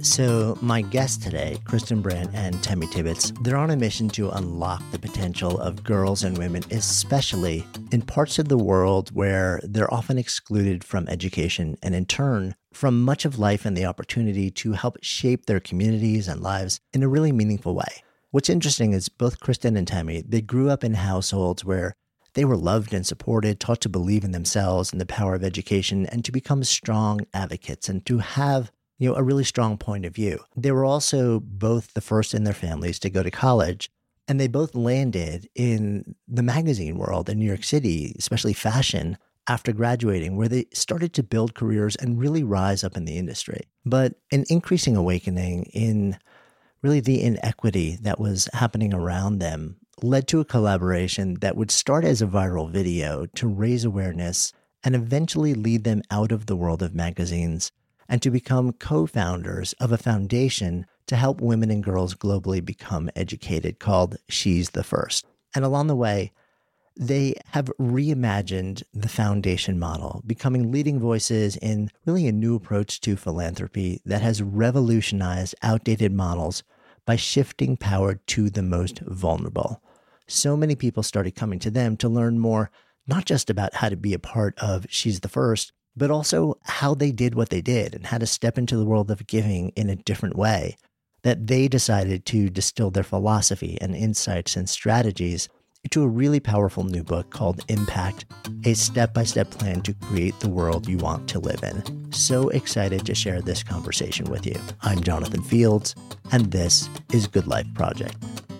So my guests today, Kristen Brandt and Tammy Tibbetts, they're on a mission to unlock the potential of girls and women, especially in parts of the world where they're often excluded from education and in turn from much of life and the opportunity to help shape their communities and lives in a really meaningful way. What's interesting is both Kristen and Tammy, they grew up in households where they were loved and supported, taught to believe in themselves and the power of education and to become strong advocates and to have a really strong point of view. They were also both the first in their families to go to college, and they both landed in the magazine world in New York City, especially fashion, after graduating, where they started to build careers and really rise up in the industry. But an increasing awakening in really the inequity that was happening around them led to a collaboration that would start as a viral video to raise awareness and eventually lead them out of the world of magazines and to become co-founders of a foundation to help women and girls globally become educated called She's the First. And along the way, they have reimagined the foundation model, becoming leading voices in really a new approach to philanthropy that has revolutionized outdated models by shifting power to the most vulnerable. So many people started coming to them to learn more, not just about how to be a part of She's the First, but also how they did what they did and how to step into the world of giving in a different way, that they decided to distill their philosophy and insights and strategies into a really powerful new book called Impact, a step-by-step plan to create the world you want to live in. So excited to share this conversation with you. I'm Jonathan Fields, and this is Good Life Project.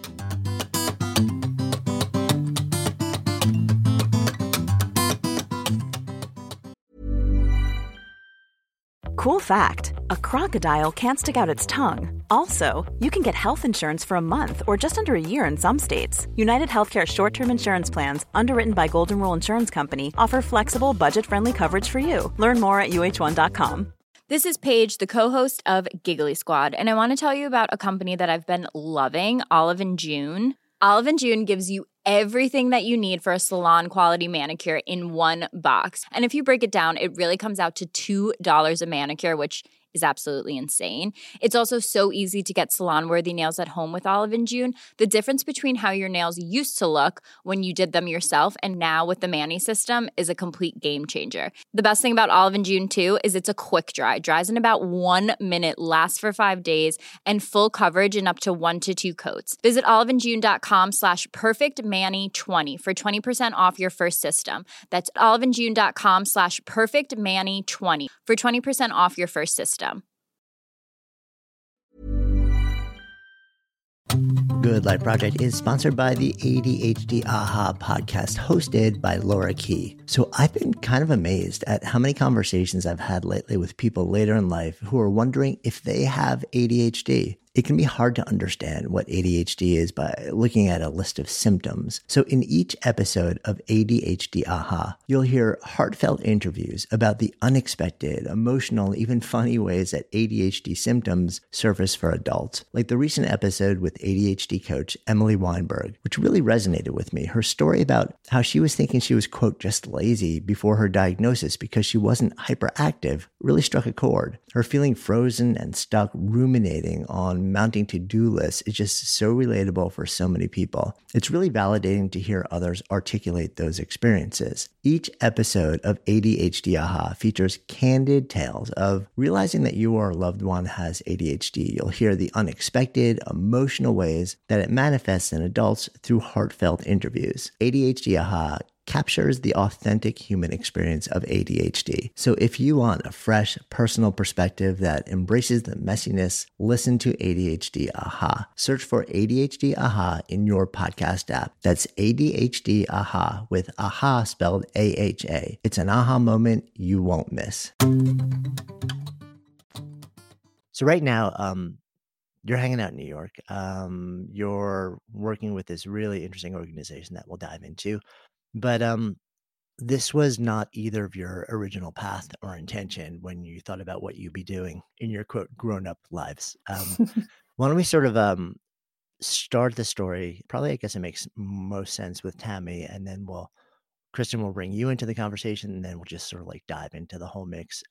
Cool fact, a crocodile can't stick out its tongue. Also, you can get health insurance for a month or just under a year in some states. United Healthcare short-term insurance plans, underwritten by Golden Rule Insurance Company, offer flexible, budget-friendly coverage for you. Learn more at uh1.com. This is Paige, the co-host of Giggly Squad, and I want to tell you about a company that I've been loving, Olive & June. Olive & June gives you everything that you need for a salon-quality manicure in one box. And if you break it down, it really comes out to $2 a manicure, which is absolutely insane. It's also so easy to get salon-worthy nails at home with Olive & June. The difference between how your nails used to look when you did them yourself and now with the Mani system is a complete game changer. The best thing about Olive & June, too, is it's a quick dry. Dries in about 1 minute, lasts for 5 days, and full coverage in up to 1 to 2 coats. Visit oliveandjune.com/perfectmani20 for 20% off your first system. That's oliveandjune.com/perfectmani20 for 20% off your first system. Good Life Project is sponsored by the ADHD AHA podcast hosted by Laura Key. So I've been kind of amazed at how many conversations I've had lately with people later in life who are wondering if they have ADHD. It can be hard to understand what ADHD is by looking at a list of symptoms. So in each episode of ADHD AHA, you'll hear heartfelt interviews about the unexpected, emotional, even funny ways that ADHD symptoms surface for adults. Like the recent episode with ADHD coach Emily Weinberg, which really resonated with me. Her story about how she was thinking she was, quote, just lazy before her diagnosis because she wasn't hyperactive really struck a chord. Her feeling frozen and stuck ruminating on mounting to-do lists is just so relatable for so many people. It's really validating to hear others articulate those experiences. Each episode of ADHD AHA features candid tales of realizing that you or a loved one has ADHD. You'll hear the unexpected, emotional ways that it manifests in adults through heartfelt interviews. ADHD AHA captures the authentic human experience of ADHD. So if you want a fresh, personal perspective that embraces the messiness, listen to ADHD AHA. Search for ADHD AHA in your podcast app. That's ADHD AHA with AHA spelled AHA. It's an aha moment you won't miss. So right now, you're hanging out in New York. You're working with this really interesting organization that we'll dive into. But this was not either of your original path or intention when you thought about what you'd be doing in your, quote, grown-up lives. Why don't we sort of start the story? Probably, I guess it makes most sense with Tammy, and then Kristen will bring you into the conversation, and then we'll just sort of like dive into the whole mix.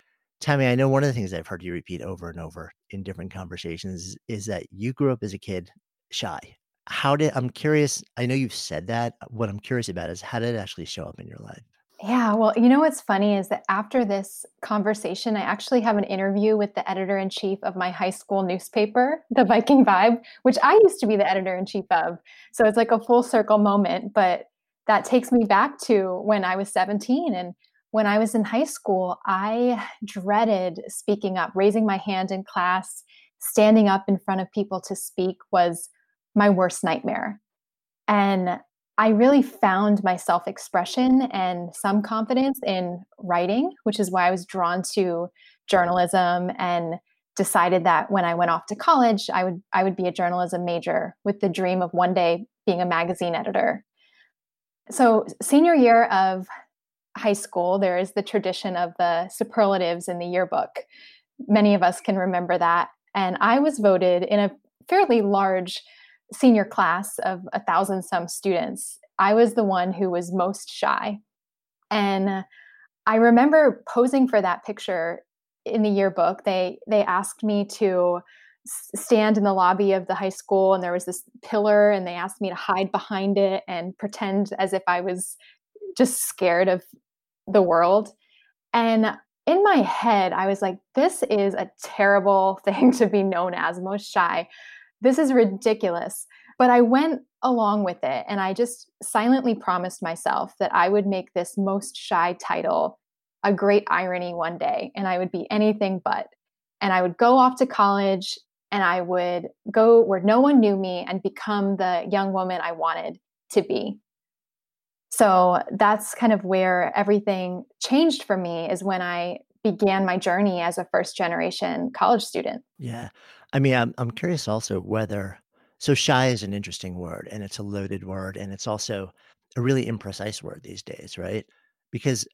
Tammy, I know one of the things I've heard you repeat over and over in different conversations is that you grew up as a kid shy. I'm curious, I know you've said that. What I'm curious about is how did it actually show up in your life? Yeah, well, you know what's funny is that after this conversation, I actually have an interview with the editor in chief of my high school newspaper, the Viking Vibe, which I used to be the editor in chief of. So it's like a full circle moment, but that takes me back to when I was 17. And when I was in high school, I dreaded speaking up, raising my hand in class, standing up in front of people to speak was my worst nightmare. And I really found my self expression and some confidence in writing, which is why I was drawn to journalism and decided that when I went off to college, I would be a journalism major with the dream of one day being a magazine editor. So, senior year of high school, there is the tradition of the superlatives in the yearbook. Many of us can remember that. And I was voted in a fairly large senior class of 1,000 some students. I was the one who was most shy. And I remember posing for that picture in the yearbook. They asked me to stand in the lobby of the high school, and there was this pillar, and they asked me to hide behind it and pretend as if I was just scared of the world. And in my head, I was like, this is a terrible thing to be known as, most shy. This is ridiculous. But I went along with it, and I just silently promised myself that I would make this most shy title a great irony one day, and I would be anything but. And I would go off to college, and I would go where no one knew me and become the young woman I wanted to be. So that's kind of where everything changed for me, is when I began my journey as a first generation college student. Yeah. I mean, I'm curious also whether, so shy is an interesting word and it's a loaded word and it's also a really imprecise word these days, right? Because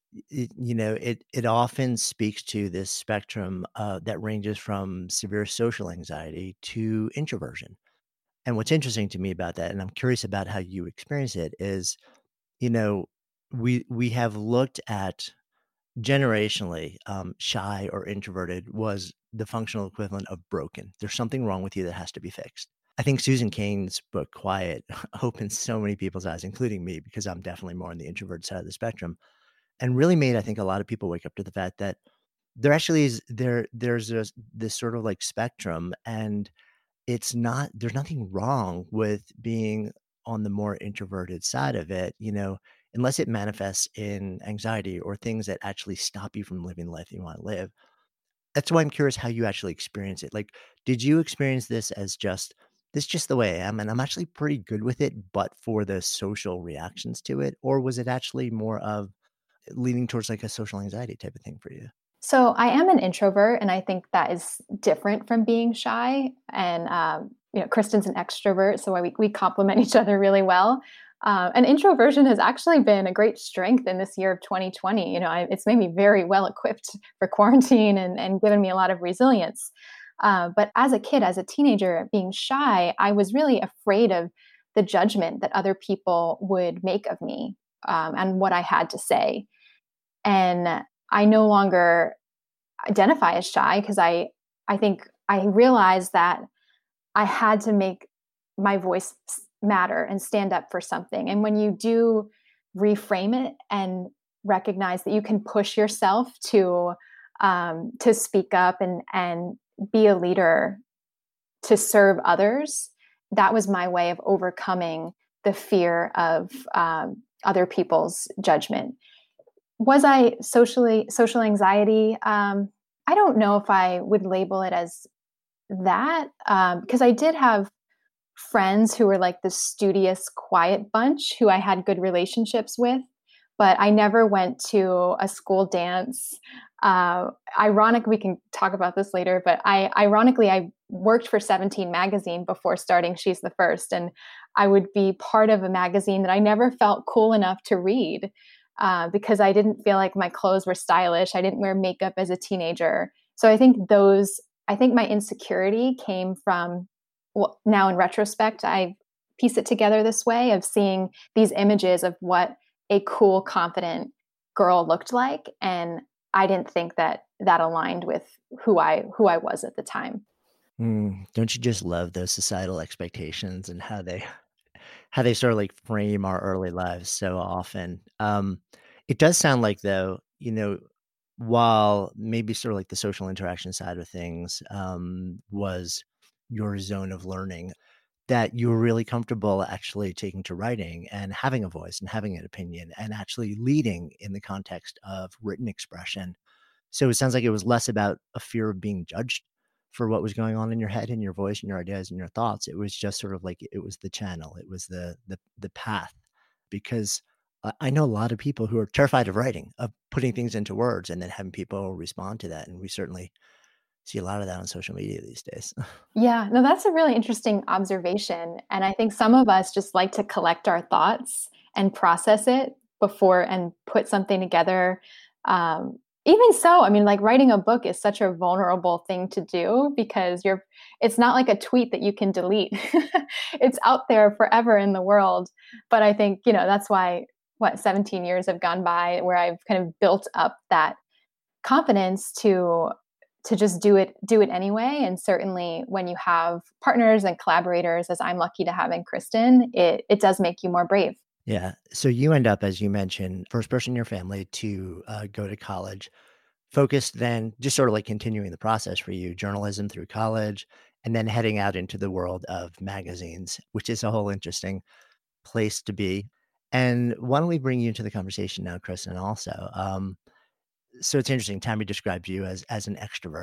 it often speaks to this spectrum that ranges from severe social anxiety to introversion. And what's interesting to me about that, and I'm curious about how you experience it, is, you know, we have looked at generationally, shy or introverted was the functional equivalent of broken. There's something wrong with you that has to be fixed. I think Susan Cain's book, Quiet, opened so many people's eyes, including me, because I'm definitely more on the introvert side of the spectrum, and really made, I think, a lot of people wake up to the fact that there actually is there's this sort of like spectrum, and there's nothing wrong with being on the more introverted side of it, unless it manifests in anxiety or things that actually stop you from living the life you want to live. That's why I'm curious how you actually experience it. Like, did you experience this as just the way I am, and I'm actually pretty good with it, but for the social reactions to it? Or was it actually more of leaning towards like a social anxiety type of thing for you? So I am an introvert, and I think that is different from being shy. And Kristen's an extrovert, so we complement each other really well. And introversion has actually been a great strength in this year of 2020. It's made me very well equipped for quarantine and given me a lot of resilience. But as a kid, as a teenager, being shy, I was really afraid of the judgment that other people would make of me and what I had to say. And I no longer identify as shy because I think I realized that I had to make my voice matter and stand up for something. And when you do reframe it and recognize that you can push yourself to speak up and be a leader to serve others, that was my way of overcoming the fear of other people's judgment. Was I social anxiety? I don't know if I would label it as that, because I did have friends who were like the studious, quiet bunch who I had good relationships with, but I never went to a school dance. Ironically, we can talk about this later, but I worked for 17 magazine before starting She's the First, and I would be part of a magazine that I never felt cool enough to read. Because I didn't feel like my clothes were stylish. I didn't wear makeup as a teenager. So I think my insecurity came from, well, now in retrospect, I piece it together this way of seeing these images of what a cool, confident girl looked like. And I didn't think that that aligned with who I was at the time. Don't you just love those societal expectations and how they sort of like frame our early lives so often? It does sound like though, while maybe sort of like the social interaction side of things was your zone of learning, that you were really comfortable actually taking to writing and having a voice and having an opinion and actually leading in the context of written expression. So it sounds like it was less about a fear of being judged for what was going on in your head and your voice and your ideas and your thoughts. It was just sort of like it was the channel, it was the path. Because I know a lot of people who are terrified of writing, of putting things into words and then having people respond to that. And we certainly see a lot of that on social media these days. Yeah, no, that's a really interesting observation. And I think some of us just like to collect our thoughts and process it before and put something together. Even so, I mean, like writing a book is such a vulnerable thing to do because it's not like a tweet that you can delete. It's out there forever in the world. But I think, that's why, 17 years have gone by where I've kind of built up that confidence to just do it anyway. And certainly when you have partners and collaborators, as I'm lucky to have in Kristen, it does make you more brave. Yeah. So you end up, as you mentioned, first person in your family to go to college, focused then just sort of like continuing the process for you, journalism through college, and then heading out into the world of magazines, which is a whole interesting place to be. And why don't we bring you into the conversation now, Kristen, also? So it's interesting. Tammy described you as an extrovert.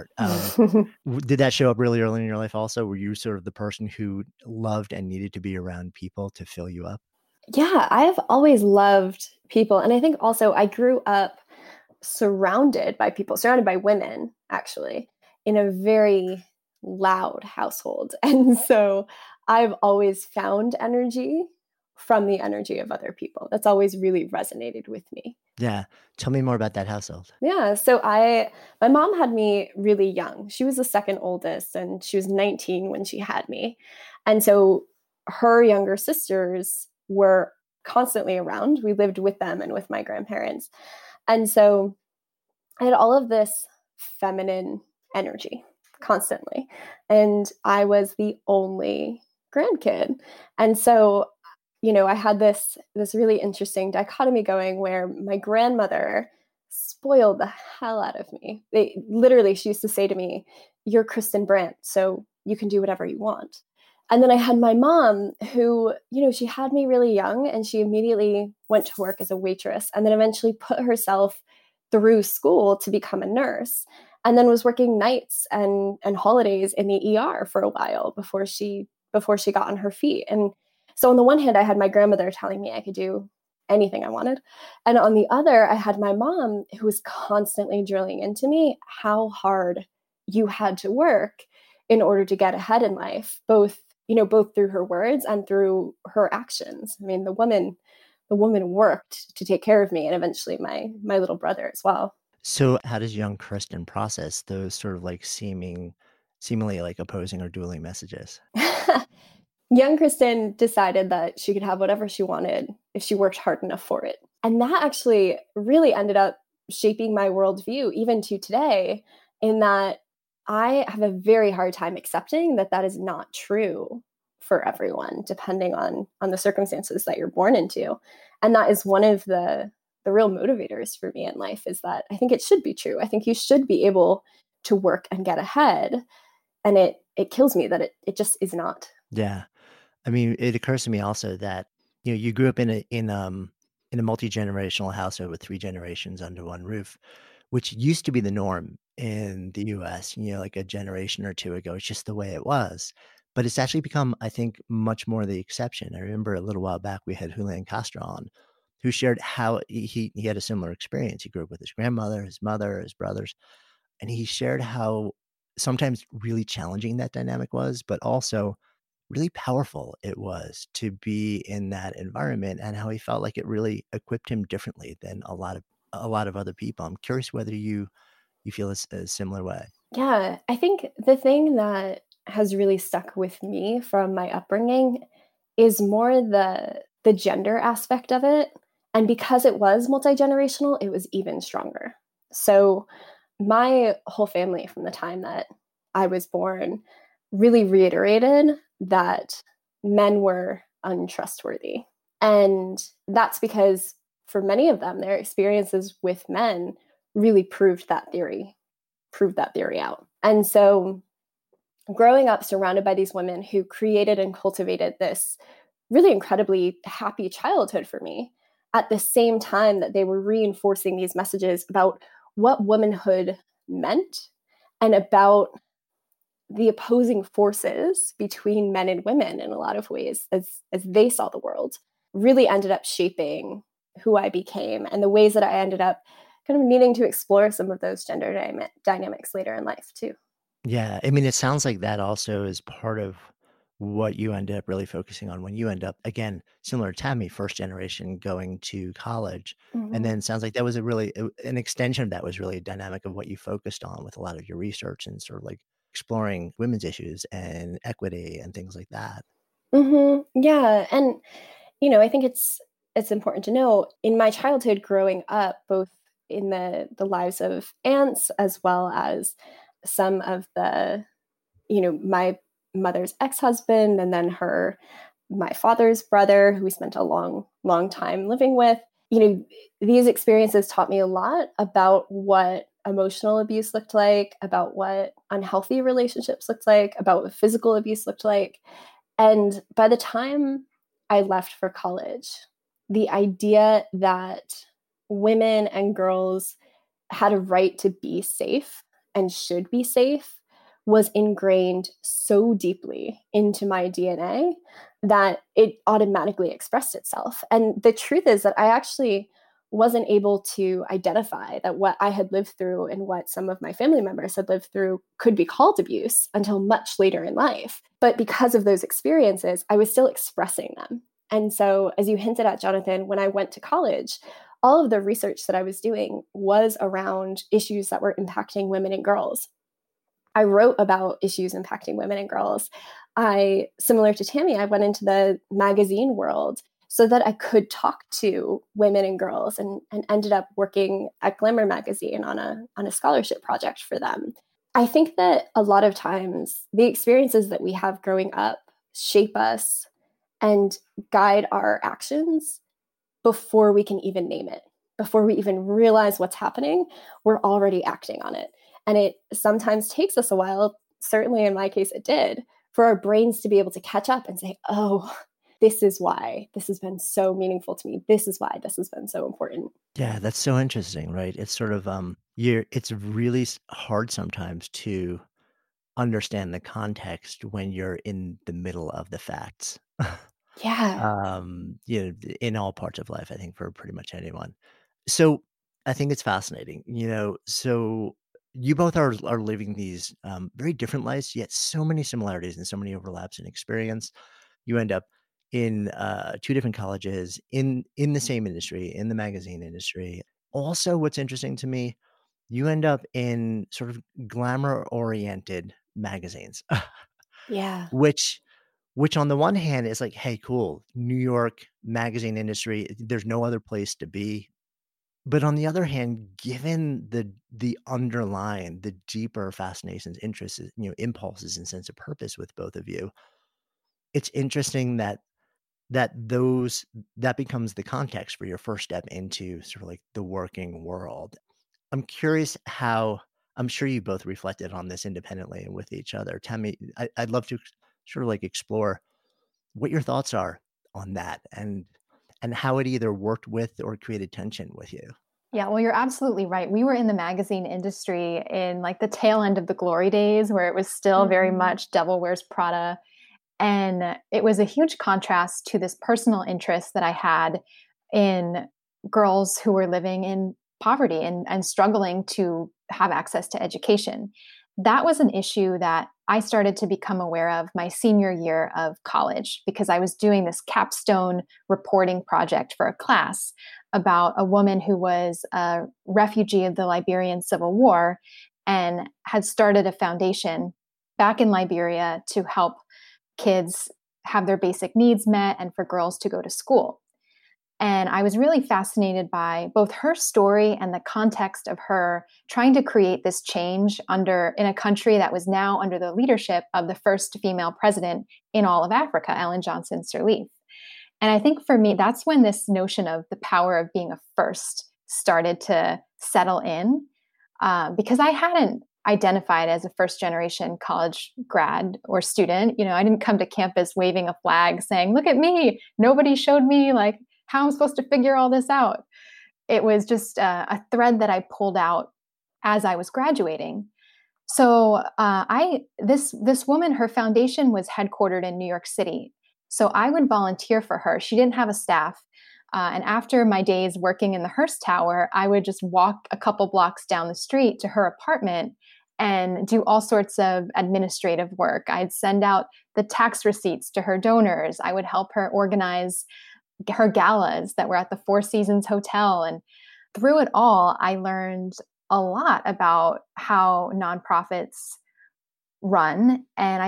Did that show up really early in your life also? Were you sort of the person who loved and needed to be around people to fill you up? Yeah, I've always loved people. And I think also I grew up surrounded by people, surrounded by women, actually, in a very loud household. And so I've always found energy from the energy of other people. That's always really resonated with me. Yeah. Tell me more about that household. Yeah. So my mom had me really young. She was the second oldest and she was 19 when she had me. And so her younger sisters were constantly around. We lived with them and with my grandparents. And so I had all of this feminine energy constantly. And I was the only grandkid. And so, I had this really interesting dichotomy going where my grandmother spoiled the hell out of me. She used to say to me, "You're Kristen Brandt, so you can do whatever you want." And then I had my mom who, she had me really young and she immediately went to work as a waitress and then eventually put herself through school to become a nurse and then was working nights and holidays in the ER for a while before she got on her feet. And so on the one hand, I had my grandmother telling me I could do anything I wanted. And on the other, I had my mom who was constantly drilling into me how hard you had to work in order to get ahead in life, both through her words and through her actions. I mean, the woman worked to take care of me and eventually my little brother as well. So how does young Kristen process those sort of like seemingly like opposing or dueling messages? Young Kristen decided that she could have whatever she wanted if she worked hard enough for it. And that actually really ended up shaping my worldview even to today, in that I have a very hard time accepting that is not true for everyone, depending on the circumstances that you're born into. And that is one of the real motivators for me in life, is that I think it should be true. I think you should be able to work and get ahead. And it kills me that it just is not. Yeah. I mean, it occurs to me also that, you grew up in a multi-generational household with three generations under one roof, which used to be the norm in the US, like a generation or two ago. It's just the way it was. But it's actually become, I think, much more the exception. I remember a little while back we had Julian Castro on, who shared how he had a similar experience. He grew up with his grandmother, his mother, his brothers, and he shared how sometimes really challenging that dynamic was, but also really powerful it was to be in that environment, and how he felt like it really equipped him differently than a lot of other people. I'm curious whether you feel a similar way. Yeah, I think the thing that has really stuck with me from my upbringing is more the gender aspect of it. And because it was multi-generational, it was even stronger. So my whole family from the time that I was born really reiterated that men were untrustworthy. And that's because for many of them, their experiences with men really proved that theory out. And so growing up surrounded by these women who created and cultivated this really incredibly happy childhood for me, at the same time that they were reinforcing these messages about what womanhood meant and about the opposing forces between men and women in a lot of ways as they saw the world, really ended up shaping who I became and the ways that I ended up kind of needing to explore some of those gender dynamics later in life too. Yeah, I mean, it sounds like that also is part of what you ended up really focusing on when you end up, again, similar to Tammy, first generation going to college. And Mm-hmm. then sounds like that was a really an extension of that was really a dynamic of what you focused on with a lot of your research and sort of like exploring women's issues and equity and things like that. Mm-hmm. Yeah, and I think it's important to know in my childhood growing up, both in the lives of aunts as well as some of the my mother's ex-husband and then my father's brother who we spent a long time living with. These experiences taught me a lot about what emotional abuse looked like, about what unhealthy relationships looked like, about what physical abuse looked like. And by the time I left for college, the idea that women and girls had a right to be safe and should be safe was ingrained so deeply into my DNA that it automatically expressed itself. And the truth is that I actually wasn't able to identify that what I had lived through and what some of my family members had lived through could be called abuse until much later in life. But because of those experiences, I was still expressing them. And so, as you hinted at, Jonathan, when I went to college, all of the research that I was doing was around issues that were impacting women and girls. I wrote about issues impacting women and girls. Similar to Tammy, I went into the magazine world so that I could talk to women and girls and ended up working at Glamour magazine on a scholarship project for them. I think that a lot of times the experiences that we have growing up shape us and guide our actions before we can even name it. Before we even realize what's happening, we're already acting on it. And it sometimes takes us a while, certainly in my case, it did, for our brains to be able to catch up and say, oh, this is why this has been so meaningful to me. This is why this has been so important. Yeah, that's so interesting, right? It's sort of it's really hard sometimes to understand the context when you're in the middle of the facts. Yeah. In all parts of life, I think for pretty much anyone. So I think it's fascinating, so you both are living these very different lives, yet so many similarities and so many overlaps in experience. You end up in two different colleges in the same industry, in the magazine industry. Also, what's interesting to me, you end up in sort of glamour oriented magazines, Yeah. which on the one hand is like, hey, cool, New York magazine industry, there's no other place to be. But on the other hand, given the deeper fascinations, interests, impulses and sense of purpose with both of you, it's interesting that becomes the context for your first step into sort of like the working world. I'm curious how I'm sure you both reflected on this independently and with each other. Tell me, I'd love to sort of like explore what your thoughts are on that and how it either worked with or created tension with you. Yeah, well, you're absolutely right. We were in the magazine industry in like the tail end of the glory days where it was still very much Devil Wears Prada. And it was a huge contrast to this personal interest that I had in girls who were living in poverty and struggling to have access to education. That was an issue that I started to become aware of my senior year of college because I was doing this capstone reporting project for a class about a woman who was a refugee of the Liberian Civil War and had started a foundation back in Liberia to help kids have their basic needs met and for girls to go to school. And I was really fascinated by both her story and the context of her trying to create this change in a country that was now under the leadership of the first female president in all of Africa, Ellen Johnson Sirleaf. And I think for me, that's when this notion of the power of being a first started to settle in, because I hadn't identified as a first generation college grad or student. I didn't come to campus waving a flag saying, look at me. Nobody showed me like how I'm supposed to figure all this out. It was just a thread that I pulled out as I was graduating. So this woman, her foundation was headquartered in New York City. So I would volunteer for her. She didn't have a staff. And after my days working in the Hearst Tower, I would just walk a couple blocks down the street to her apartment and do all sorts of administrative work. I'd send out the tax receipts to her donors. I would help her organize her galas that were at the Four Seasons Hotel. And through it all, I learned a lot about how nonprofits run. And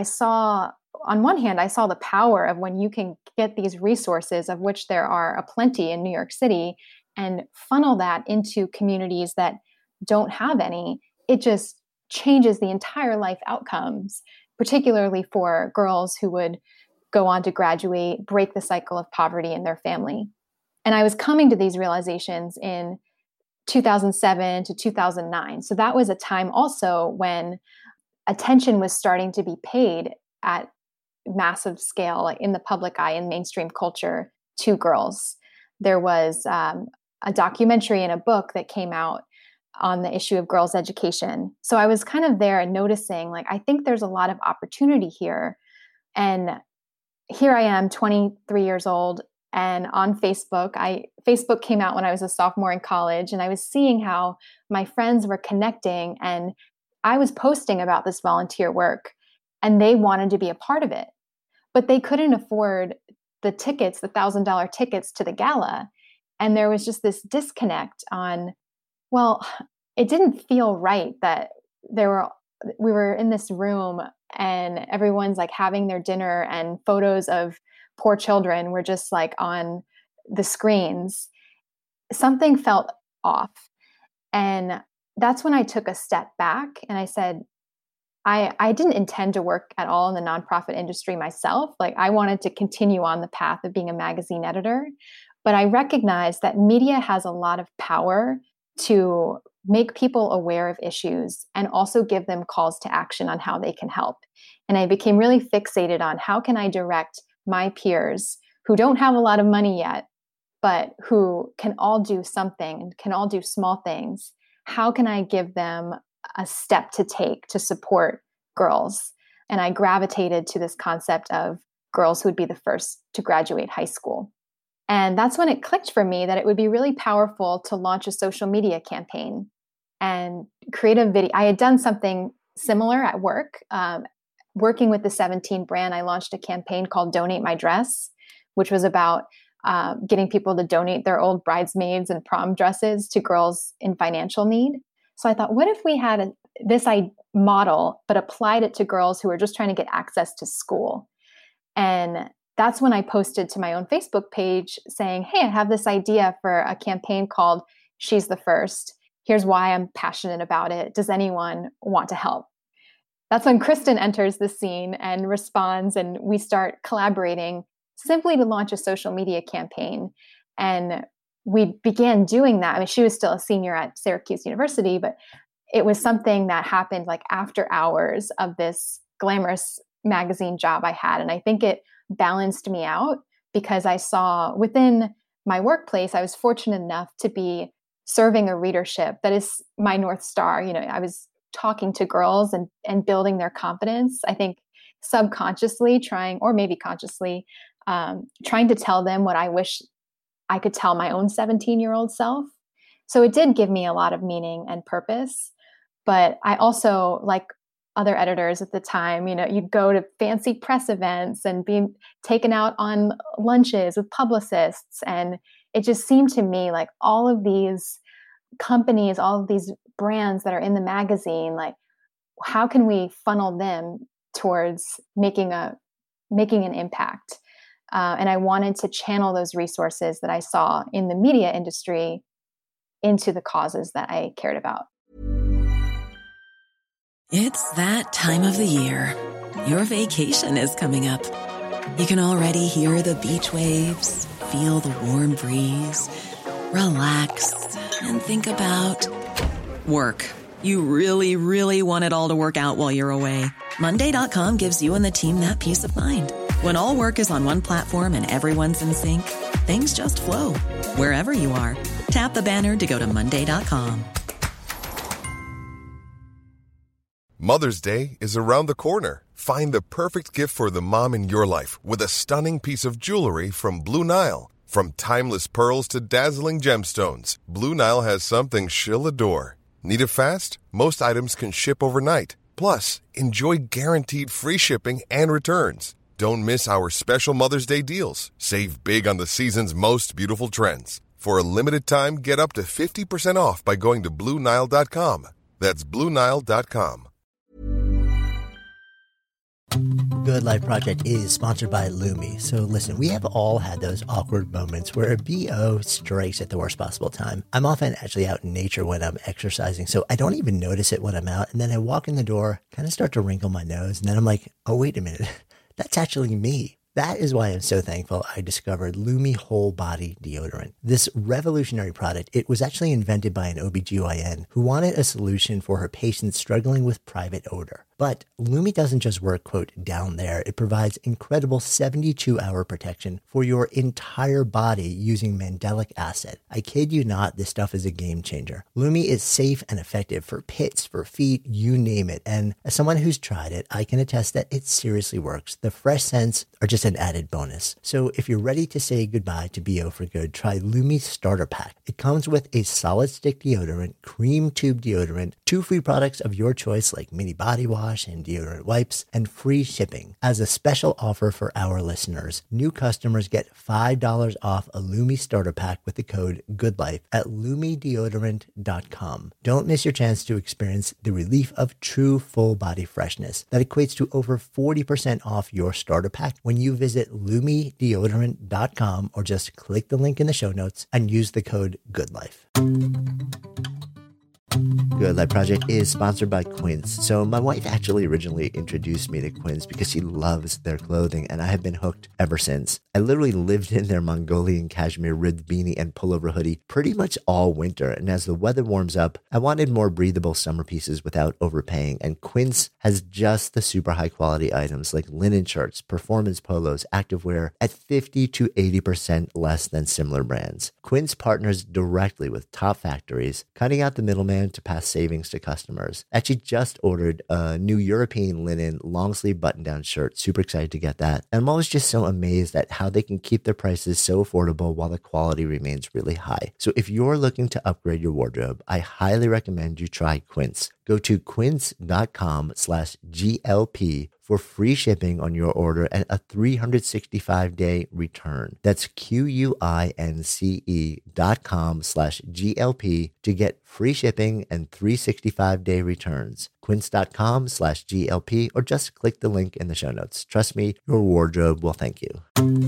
on one hand, I saw the power of when you can get these resources, of which there are aplenty in New York City, and funnel that into communities that don't have any. It just changes the entire life outcomes, particularly for girls who would go on to graduate, break the cycle of poverty in their family. And I was coming to these realizations in 2007 to 2009. So that was a time also when attention was starting to be paid at massive scale, like in the public eye in mainstream culture, to girls. There was a documentary and a book that came out on the issue of girls' education. So I was kind of there and noticing, like, I think there's a lot of opportunity here. And here I am, 23 years old, and on Facebook. Facebook came out when I was a sophomore in college, and I was seeing how my friends were connecting, and I was posting about this volunteer work, and they wanted to be a part of it. But they couldn't afford the tickets, the $1,000 tickets to the gala. And there was just this disconnect on, well, it didn't feel right that we were in this room and everyone's like having their dinner and photos of poor children were just like on the screens. Something felt off. And that's when I took a step back and I said, I didn't intend to work at all in the nonprofit industry myself. Like, I wanted to continue on the path of being a magazine editor, but I recognized that media has a lot of power to make people aware of issues and also give them calls to action on how they can help. And I became really fixated on how can I direct my peers who don't have a lot of money yet, but who can all do something and can all do small things. How can I give them a step to take to support girls? And I gravitated to this concept of girls who would be the first to graduate high school. And that's when it clicked for me that it would be really powerful to launch a social media campaign and create a video. I had done something similar at work. Working with the 17 brand, I launched a campaign called Donate My Dress, which was about getting people to donate their old bridesmaids and prom dresses to girls in financial need. So I thought, what if we had this model, but applied it to girls who were just trying to get access to school? And that's when I posted to my own Facebook page saying, hey, I have this idea for a campaign called She's the First. Here's why I'm passionate about it. Does anyone want to help? That's when Kristen enters the scene and responds, and we start collaborating simply to launch a social media campaign. And we began doing that. I mean, she was still a senior at Syracuse University, but it was something that happened like after hours of this glamorous magazine job I had. And I think it balanced me out because I saw within my workplace, I was fortunate enough to be serving a readership that is my North Star. You know, I was talking to girls and building their confidence. I think subconsciously trying, or maybe consciously, trying to tell them what I wish I could tell my own 17-year-old self. So it did give me a lot of meaning and purpose. But I also, like other editors at the time, you know, you'd go to fancy press events and be taken out on lunches with publicists. And it just seemed to me like all of these companies, all of these brands that are in the magazine, like, how can we funnel them towards making an impact? And I wanted to channel those resources that I saw in the media industry into the causes that I cared about. It's that time of the year. Your vacation is coming up. You can already hear the beach waves, feel the warm breeze, relax, and think about work. You really, really want it all to work out while you're away. Monday.com gives you and the team that peace of mind. When all work is on one platform and everyone's in sync, things just flow. Wherever you are, tap the banner to go to Monday.com. Mother's Day is around the corner. Find the perfect gift for the mom in your life with a stunning piece of jewelry from Blue Nile. From timeless pearls to dazzling gemstones, Blue Nile has something she'll adore. Need it fast? Most items can ship overnight. Plus, enjoy guaranteed free shipping and returns. Don't miss our special Mother's Day deals. Save big on the season's most beautiful trends. For a limited time, get up to 50% off by going to BlueNile.com. That's BlueNile.com. Good Life Project is sponsored by Lumi. So listen, we have all had those awkward moments where a BO strikes at the worst possible time. I'm often actually out in nature when I'm exercising, so I don't even notice it when I'm out. And then I walk in the door, kind of start to wrinkle my nose, and then I'm like, oh, wait a minute, that's actually me. That is why I'm so thankful I discovered Lumi Whole Body Deodorant. This revolutionary product, it was actually invented by an OBGYN who wanted a solution for her patients struggling with private odor. But Lumi doesn't just work, quote, down there. It provides incredible 72-hour protection for your entire body using mandelic acid. I kid you not, this stuff is a game changer. Lumi is safe and effective for pits, for feet, you name it. And as someone who's tried it, I can attest that it seriously works. The fresh scents are just an added bonus. So if you're ready to say goodbye to BO for good, try Lumi's Starter Pack. It comes with a solid stick deodorant, cream tube deodorant, 2 free products of your choice like mini body wash and deodorant wipes, and free shipping. As a special offer for our listeners, new customers get $5 off a Lumi Starter Pack with the code GOODLIFE at LumiDeodorant.com. Don't miss your chance to experience the relief of true full body freshness that equates to over 40% off your starter pack when you visit LumiDeodorant.com or just click the link in the show notes and use the code GOODLIFE. Good Life Project is sponsored by Quince. So my wife actually originally introduced me to Quince because she loves their clothing, and I have been hooked ever since. I literally lived in their Mongolian cashmere ribbed beanie and pullover hoodie pretty much all winter, and as the weather warms up, I wanted more breathable summer pieces without overpaying, and Quince has just the super high quality items like linen shirts, performance polos, activewear at 50 to 80% less than similar brands. Quince partners directly with top factories, cutting out the middleman to pass savings to customers. Actually just ordered a new European linen long sleeve button down shirt. Super excited to get that. And I'm always just so amazed at how they can keep their prices so affordable while the quality remains really high. So if you're looking to upgrade your wardrobe, I highly recommend you try Quince. Go to quince.com/GLP for free shipping on your order and a 365-day return. That's QUINCE.com/GLP to get free shipping and 365-day returns. Quince.com/GLP or just click the link in the show notes. Trust me, your wardrobe will thank you.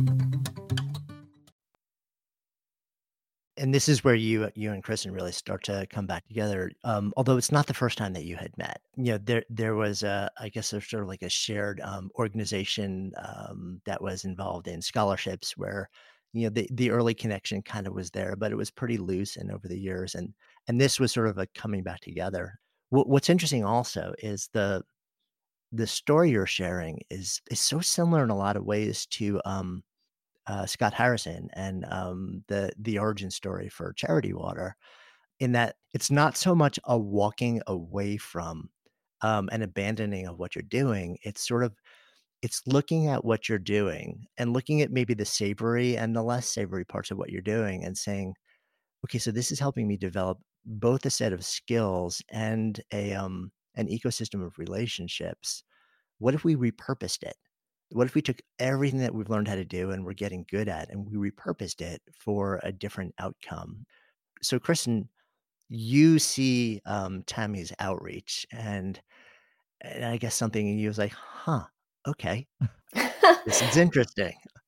And this is where you and Kristen really start to come back together. Although it's not the first time that you had met. You know, there was I guess there's sort of like a shared organization that was involved in scholarships where, you know, the early connection kind of was there, but it was pretty loose and over the years. And this was sort of a coming back together. What's interesting also is the story you're sharing is so similar in a lot of ways to Scott Harrison and the origin story for Charity Water, in that it's not so much a walking away from an abandoning of what you're doing. It's looking at what you're doing and looking at maybe the savory and the less savory parts of what you're doing and saying, okay, so this is helping me develop both a set of skills and an ecosystem of relationships. What if we repurposed it? What if we took everything that we've learned how to do and we're getting good at and we repurposed it for a different outcome? So, Kristen, you see Tammy's outreach and I guess something in you was like, huh, okay, this is interesting.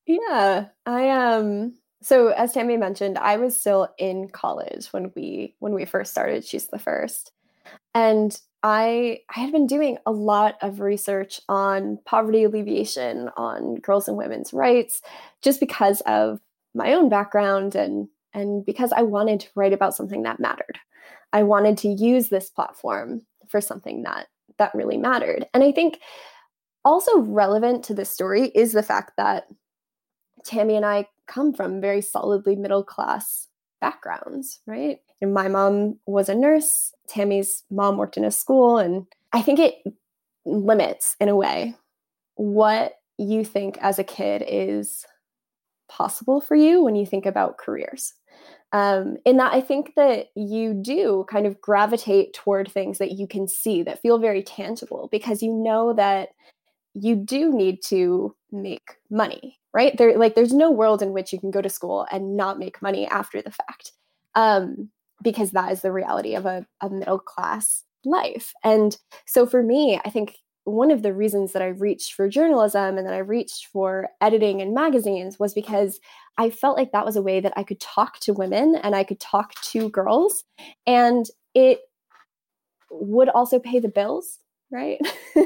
Yeah, so as Tammy mentioned, I was still in college when we first started She's the First. And I had been doing a lot of research on poverty alleviation, on girls and women's rights, just because of my own background and because I wanted to write about something that mattered. I wanted to use this platform for something that really mattered. And I think also relevant to this story is the fact that Tammy and I come from very solidly middle class backgrounds, right? And my mom was a nurse, Tammy's mom worked in a school, and I think it limits, in a way, what you think as a kid is possible for you when you think about careers. In that, I think that you do kind of gravitate toward things that you can see that feel very tangible because you know that you do need to make money, right? There's no world in which you can go to school and not make money after the fact, because that is the reality of a middle class life. And so for me, I think one of the reasons that I reached for journalism and that I reached for editing and magazines was because I felt like that was a way that I could talk to women and I could talk to girls, and it would also pay the bills, right?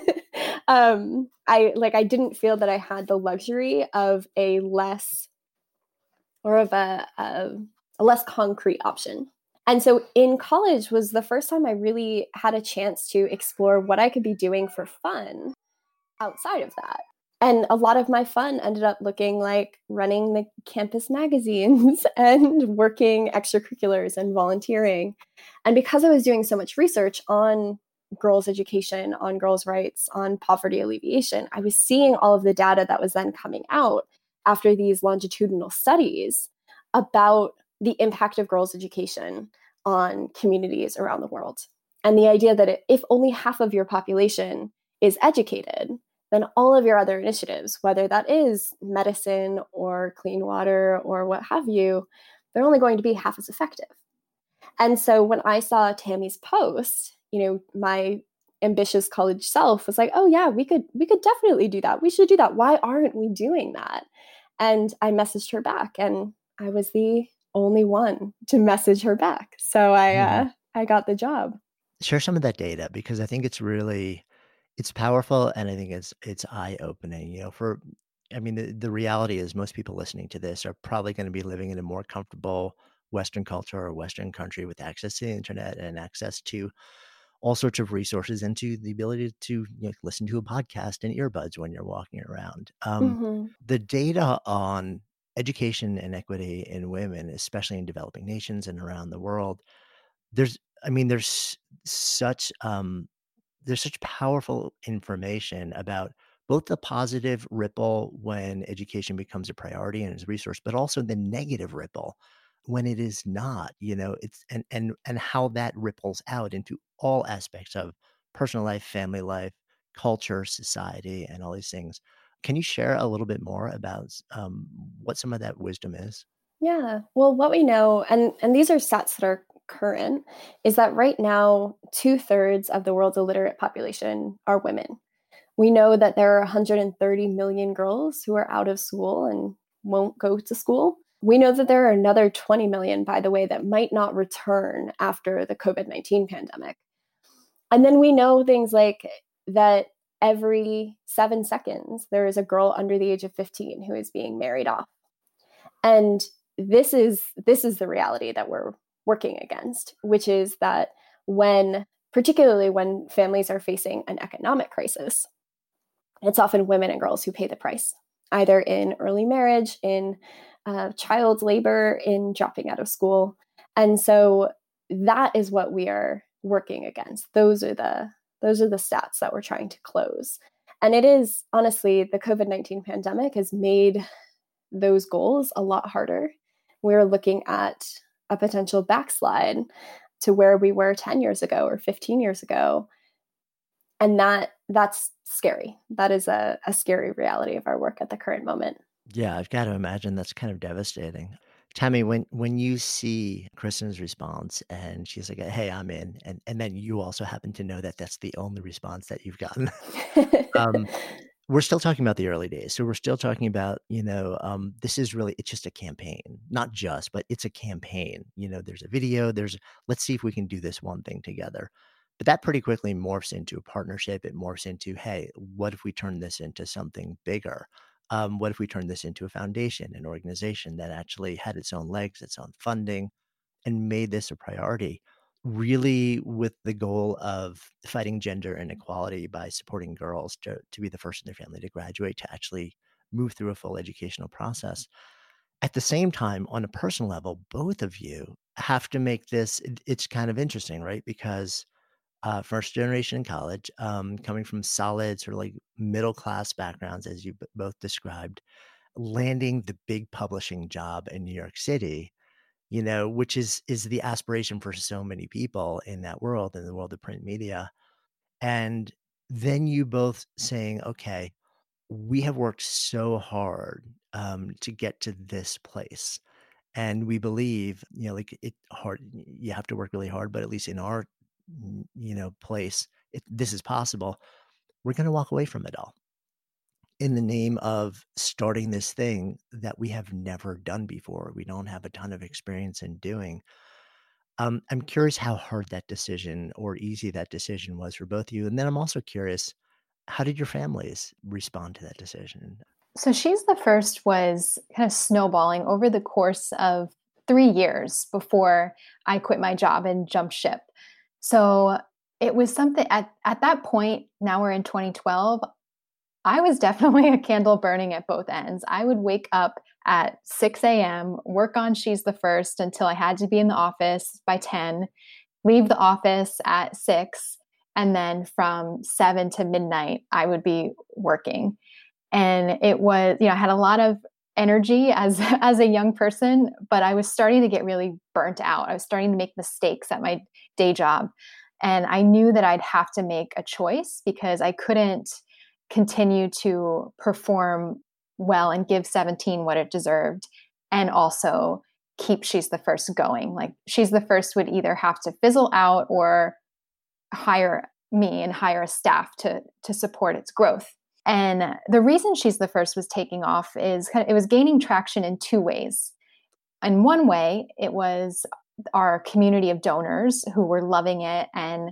I didn't feel that I had the luxury of a less or of a less concrete option. And so in college was the first time I really had a chance to explore what I could be doing for fun outside of that. And a lot of my fun ended up looking like running the campus magazines and working extracurriculars and volunteering. And because I was doing so much research on girls' education, on girls' rights, on poverty alleviation, I was seeing all of the data that was then coming out after these longitudinal studies about the impact of girls' education on communities around the world. And the idea that if only half of your population is educated, then all of your other initiatives, whether that is medicine or clean water or what have you, they're only going to be half as effective. And so when I saw Tammy's post, my ambitious college self was like, oh yeah, we could definitely do that. We should do that. Why aren't we doing that? And I messaged her back, and I was the only one to message her back. So I got the job. Share some of that data because I think it's powerful, and I think it's eye-opening, the reality is most people listening to this are probably going to be living in a more comfortable Western culture or Western country with access to the internet and access to all sorts of resources and to the ability to listen to a podcast and earbuds when you're walking around. Mm-hmm. The data on education and equity in women, especially in developing nations and around the world, there's such there's such powerful information about both the positive ripple when education becomes a priority and is a resource, but also the negative ripple when it is not, it's and how that ripples out into all aspects of personal life, family life, culture, society, and all these things. Can you share a little bit more about what some of that wisdom is? Yeah. Well, what we know, and these are stats that are current, is that right now 2/3 of the world's illiterate population are women. We know that there are 130 million girls who are out of school and won't go to school. We know that there are another 20 million, by the way, that might not return after the COVID-19 pandemic. And then we know things like that every 7 seconds, there is a girl under the age of 15 who is being married off. And this is the reality that we're working against, which is that particularly when families are facing an economic crisis, it's often women and girls who pay the price, either in early marriage, in child labor, in dropping out of school. And so that is what we are working against. Those are the stats that we're trying to close. And it is, honestly, the COVID-19 pandemic has made those goals a lot harder. We're looking at a potential backslide to where we were 10 years ago or 15 years ago. And that's scary. That is a scary reality of our work at the current moment. Yeah, I've got to imagine that's kind of devastating. Tammy, when you see Kristen's response and she's like, "Hey, I'm in," and then you also happen to know that that's the only response that you've gotten, um, we're still talking about the early days. So we're still talking about, this is really, it's just a campaign, not just, but it's a campaign. There's a video, let's see if we can do this one thing together. But that pretty quickly morphs into a partnership. It morphs into, hey, what if we turn this into something bigger? What if we turn this into a foundation, an organization that actually had its own legs, its own funding, and made this a priority, really with the goal of fighting gender inequality by supporting girls to be the first in their family to graduate, to actually move through a full educational process. At the same time, on a personal level, both of you have to make this, it's kind of interesting, right? Because first generation in college, coming from solid sort of like middle class backgrounds, as you both described, landing the big publishing job in New York City, which is the aspiration for so many people in that world, in the world of print media. And then you both saying, okay, we have worked so hard to get to this place. And we believe, you have to work really hard, but at least in our, place, this is possible. We're going to walk away from it all in the name of starting this thing that we have never done before. We don't have a ton of experience in doing. I'm curious how hard that decision or easy that decision was for both of you. And then I'm also curious, how did your families respond to that decision? So She's the First was kind of snowballing over the course of 3 years before I quit my job and jumped ship. So it was something at that point, now we're in 2012, I was definitely a candle burning at both ends. I would wake up at 6 a.m., work on She's the First until I had to be in the office by 10, leave the office at 6, and then from 7 to midnight, I would be working. And it was, I had a lot of energy as a young person, but I was starting to get really burnt out. I was starting to make mistakes at my day job. And I knew that I'd have to make a choice because I couldn't continue to perform well and give 17 what it deserved and also keep She's the First going. Like She's the First would either have to fizzle out or hire me and hire a staff to support its growth. And the reason She's the First was taking off is it was gaining traction in two ways. In one way, it was our community of donors who were loving it and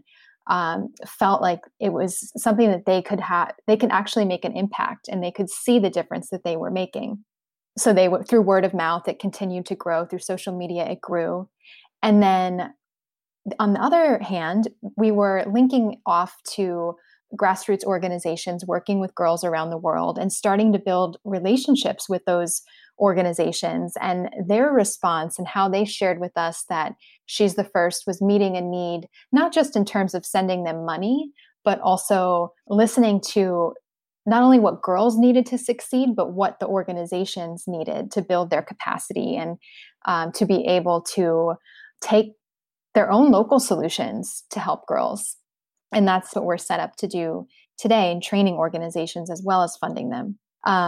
felt like it was something that they could actually make an impact and they could see the difference that they were making. So through word of mouth, it continued to grow. Through social media, it grew. And then on the other hand, we were linking off to grassroots organizations working with girls around the world and starting to build relationships with those organizations and their response and how they shared with us that She's the First was meeting a need, not just in terms of sending them money, but also listening to not only what girls needed to succeed, but what the organizations needed to build their capacity and to be able to take their own local solutions to help girls. And that's what we're set up to do today in training organizations as well as funding them.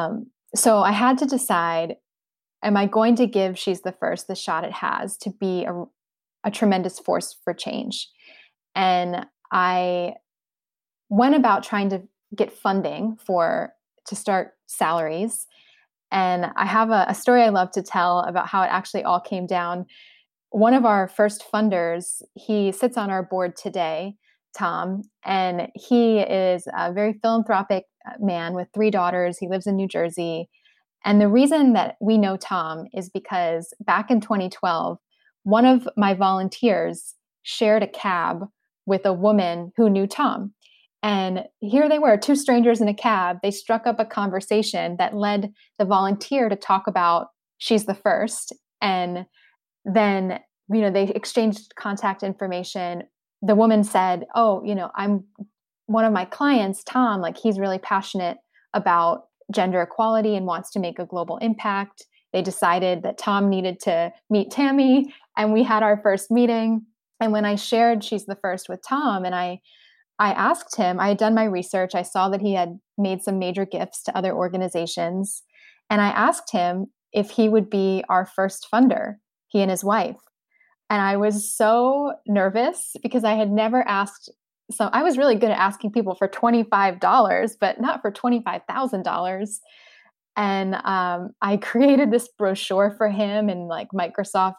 So I had to decide, am I going to give She's the First the shot it has to be a tremendous force for change? And I went about trying to get funding to start salaries. And I have a story I love to tell about how it actually all came down. One of our first funders, he sits on our board today, Tom, and he is a very philanthropic man with 3 daughters. He lives in New Jersey. And the reason that we know Tom is because back in 2012, one of my volunteers shared a cab with a woman who knew Tom. And here they were, 2 strangers in a cab. They struck up a conversation that led the volunteer to talk about She's the First. And then, they exchanged contact information. The woman said, oh, I'm one of my clients, Tom, like he's really passionate about gender equality and wants to make a global impact. They decided that Tom needed to meet Tammy, and we had our first meeting. And when I shared She's the First with Tom, and I asked him, I had done my research. I saw that he had made some major gifts to other organizations. And I asked him if he would be our first funder, he and his wife. And I was so nervous because I had never asked So I was really good at asking people for $25, but not for $25,000. And I created this brochure for him in like Microsoft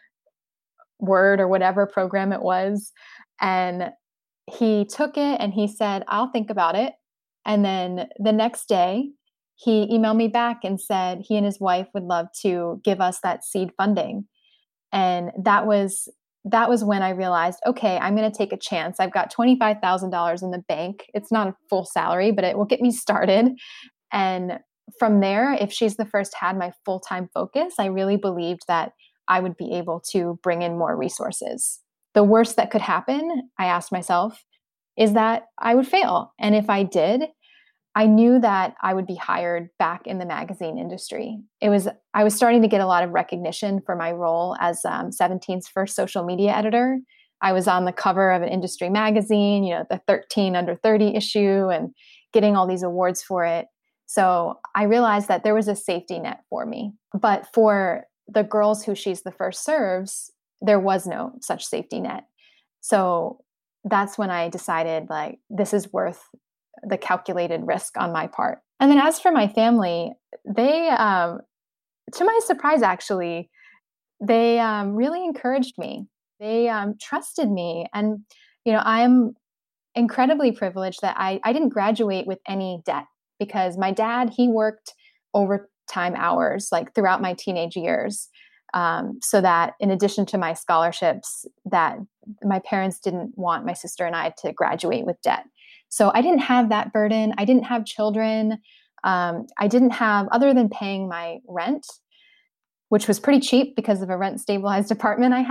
Word or whatever program it was. And he took it and he said, I'll think about it. And then the next day, he emailed me back and said he and his wife would love to give us that seed funding. And that was when I realized, okay, I'm going to take a chance. I've got $25,000 in the bank. It's not a full salary, but it will get me started. And from there, if She's the First had my full-time focus, I really believed that I would be able to bring in more resources. The worst that could happen, I asked myself, is that I would fail. And if I did, I knew that I would be hired back in the magazine industry. I was starting to get a lot of recognition for my role as 17's first social media editor. I was on the cover of an industry magazine, the 13 under 30 issue, and getting all these awards for it. So I realized that there was a safety net for me. But for the girls who She's the First serves, there was no such safety net. So that's when I decided, like, this is worth the calculated risk on my part. And then as for my family, they, to my surprise, actually, they really encouraged me. They trusted me. And, I'm incredibly privileged that I didn't graduate with any debt, because my dad, he worked overtime hours like throughout my teenage years. So that in addition to my scholarships, that my parents didn't want my sister and I to graduate with debt. So I didn't have that burden. I didn't have children. I didn't have, other than paying my rent, which was pretty cheap because of a rent stabilized apartment I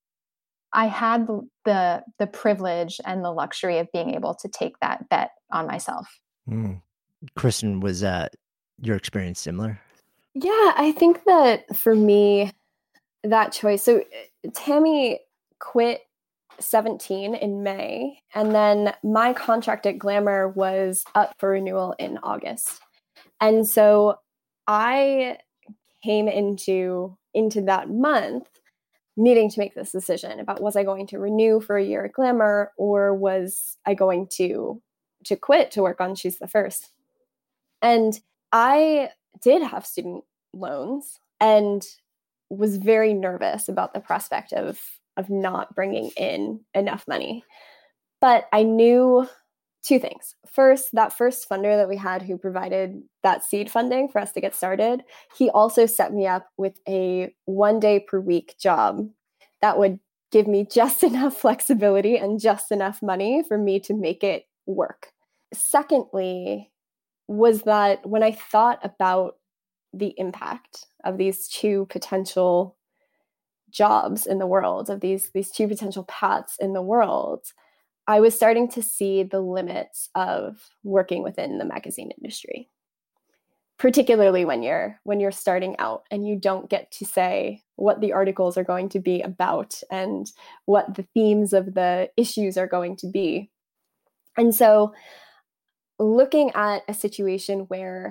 had the privilege and the luxury of being able to take that bet on myself. Kristen, was your experience similar? Yeah, I think that for me, that choice. So Tammy quit 17 in May, and then my contract at Glamour was up for renewal in August. And so I came into that month needing to make this decision about, was I going to renew for a year at Glamour, or was I going to quit to work on She's the First? And I did have student loans and was very nervous about the prospect of not bringing in enough money. But I knew two things. First, that first funder that we had who provided that seed funding for us to get started, he also set me up with a 1 day per week job that would give me just enough flexibility and just enough money for me to make it work. Secondly, was that when I thought about the impact of these two potential jobs in the world, of these two potential paths in the world, I was starting to see the limits of working within the magazine industry, particularly when you're starting out and you don't get to say what the articles are going to be about and what the themes of the issues are going to be. And so looking at a situation where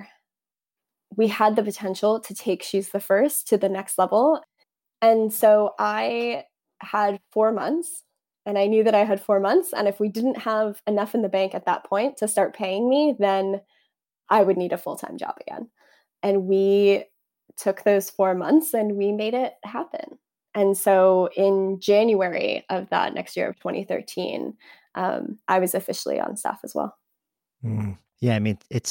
we had the potential to take She's the First to the next level. And so I had 4 months, and I knew that I had 4 months. And if we didn't have enough in the bank at that point to start paying me, then I would need a full-time job again. And we took those 4 months and we made it happen. And so in January of that next year of 2013, I was officially on staff as well. Yeah, I mean, it's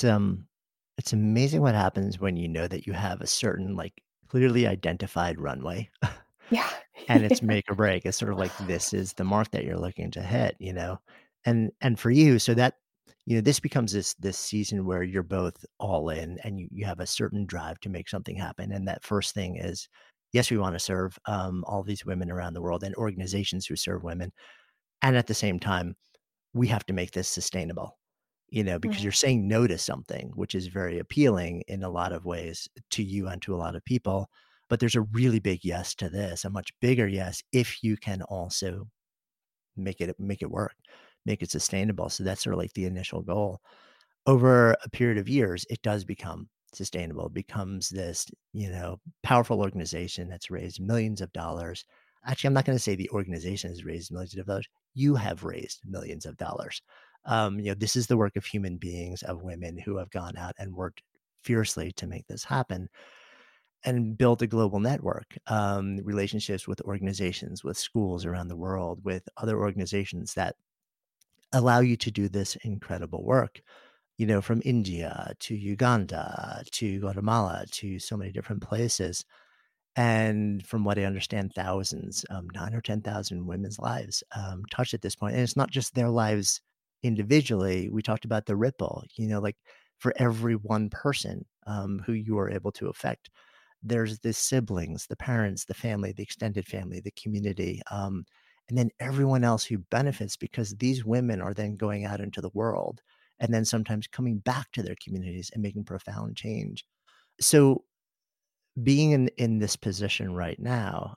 amazing what happens when you know that you have a certain, like, clearly identified runway. Yeah. And it's make or break. It's sort of like, this is the mark that you're looking to hit, And for you, so that, this becomes this season where you're both all in and you have a certain drive to make something happen. And that first thing is, yes, we want to serve all these women around the world and organizations who serve women. And at the same time, we have to make this sustainable, because you're saying no to something, which is very appealing in a lot of ways to you and to a lot of people. But there's a really big yes to this, a much bigger yes, if you can also make it work, make it sustainable. So that's sort of like the initial goal. Over a period of years, it does become sustainable. It becomes this, powerful organization that's raised millions of dollars. Actually, I'm not going to say the organization has raised millions of dollars. you have raised millions of dollars. This is the work of human beings, of women who have gone out and worked fiercely to make this happen and built a global network, relationships with organizations, with schools around the world, with other organizations that allow you to do this incredible work, from India to Uganda to Guatemala to so many different places. And from what I understand, thousands, 9 or 10,000 women's lives touched at this point. And it's not just their lives individually. We talked about the ripple, like for every one person who you are able to affect, there's the siblings, the parents, the family, the extended family, the community, and then everyone else who benefits because these women are then going out into the world and then sometimes coming back to their communities and making profound change. So being in this position right now,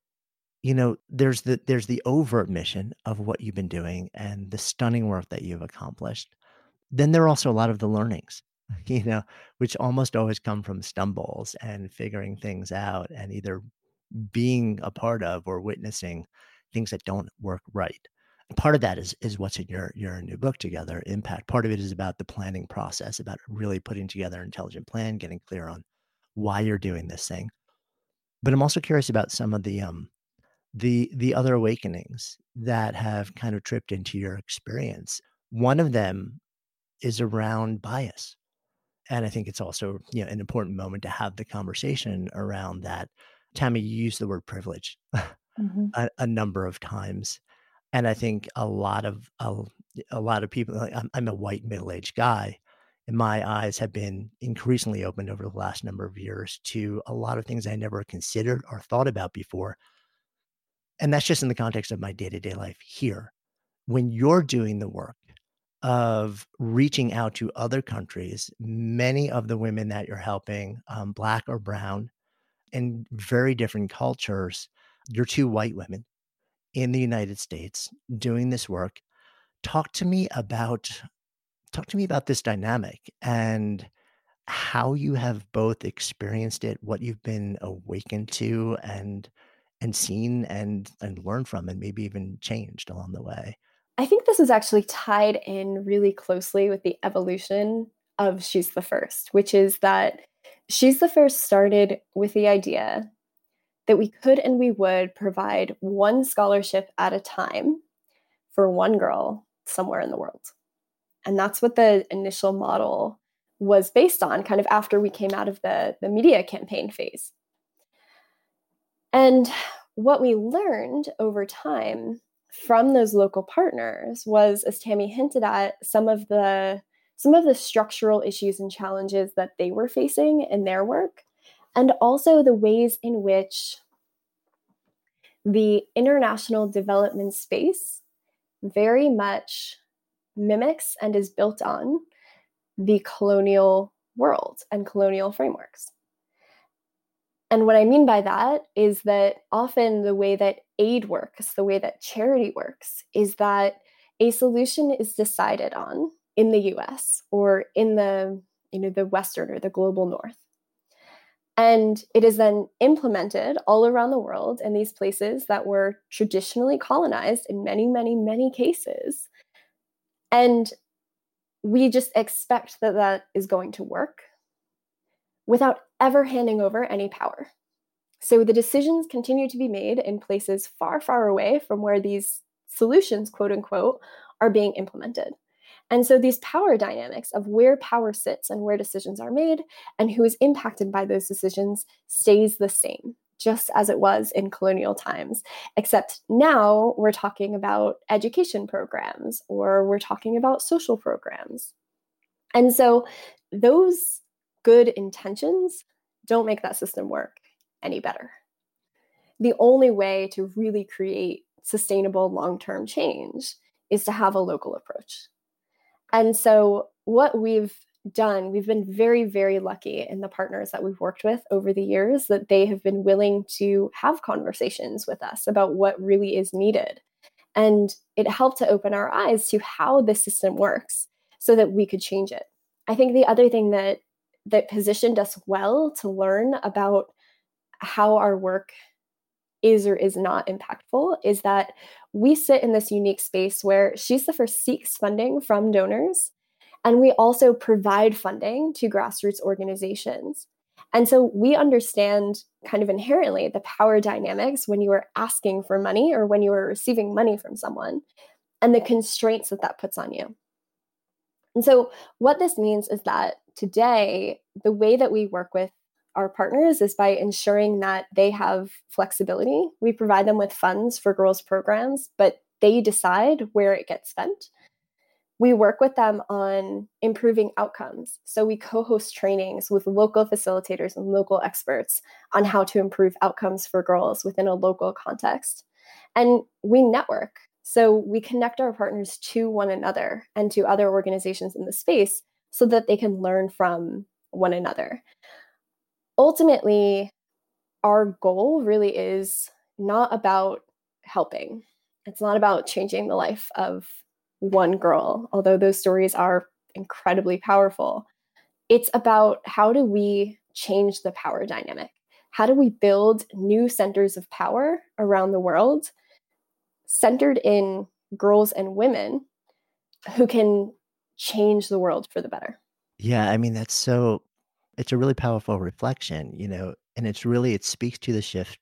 there's the overt mission of what you've been doing and the stunning work that you've accomplished. Then there are also a lot of the learnings, which almost always come from stumbles and figuring things out and either being a part of or witnessing things that don't work right. Part of that is what's in your new book together, Impact. Part of it is about the planning process, about really putting together an intelligent plan, getting clear on why you're doing this thing. But I'm also curious about some of the other awakenings that have kind of tripped into your experience. One of them is around bias. And I think it's also, an important moment to have the conversation around that. Tammy, you used the word privilege Mhm. a number of times. And I think a lot of people, like, I'm a white middle-aged guy, and my eyes have been increasingly opened over the last number of years to a lot of things I never considered or thought about before. And that's just in the context of my day-to-day life here. When you're doing the work of reaching out to other countries, many of the women that you're helping, Black or brown, in very different cultures, you're two white women in the United States doing this work. Talk to me about this dynamic and how you have both experienced it, what you've been awakened to and seen and learned from, and maybe even changed along the way. I think this is actually tied in really closely with the evolution of She's the First, which is that She's the First started with the idea that we could and we would provide one scholarship at a time for one girl somewhere in the world. And that's what the initial model was based on, kind of after we came out of the media campaign phase. And what we learned over time from those local partners was, as Tammy hinted at, some of the structural issues and challenges that they were facing in their work, and also the ways in which the international development space very much mimics and is built on the colonial world and colonial frameworks. And what I mean by that is that often the way that aid works, the way that charity works, is that a solution is decided on in the US or in the Western or the global North. And it is then implemented all around the world in these places that were traditionally colonized in many, many, many cases. And we just expect that that is going to work without ever handing over any power. So the decisions continue to be made in places far, far away from where these solutions, quote unquote, are being implemented. And so these power dynamics of where power sits and where decisions are made and who is impacted by those decisions stays the same, just as it was in colonial times. Except now we're talking about education programs or we're talking about social programs. And so those good intentions don't make that system work any better. The only way to really create sustainable long-term change is to have a local approach. And so what we've done, we've been very, very lucky in the partners that we've worked with over the years that they have been willing to have conversations with us about what really is needed. And it helped to open our eyes to how the system works so that we could change it. I think the other thing that positioned us well to learn about how our work is or is not impactful is that we sit in this unique space where She's the First seeks funding from donors, and we also provide funding to grassroots organizations. And so we understand kind of inherently the power dynamics when you are asking for money or when you are receiving money from someone, and the constraints that that puts on you. And so what this means is that today, the way that we work with our partners is by ensuring that they have flexibility. We provide them with funds for girls' programs, but they decide where it gets spent. We work with them on improving outcomes. So we co-host trainings with local facilitators and local experts on how to improve outcomes for girls within a local context. And we network. So we connect our partners to one another and to other organizations in the space so that they can learn from one another. Ultimately, our goal really is not about helping. It's not about changing the life of one girl, although those stories are incredibly powerful. It's about how do we change the power dynamic? How do we build new centers of power around the world centered in girls and women who can change the world for the better? Yeah, I mean, it's a really powerful reflection, and it speaks to the shift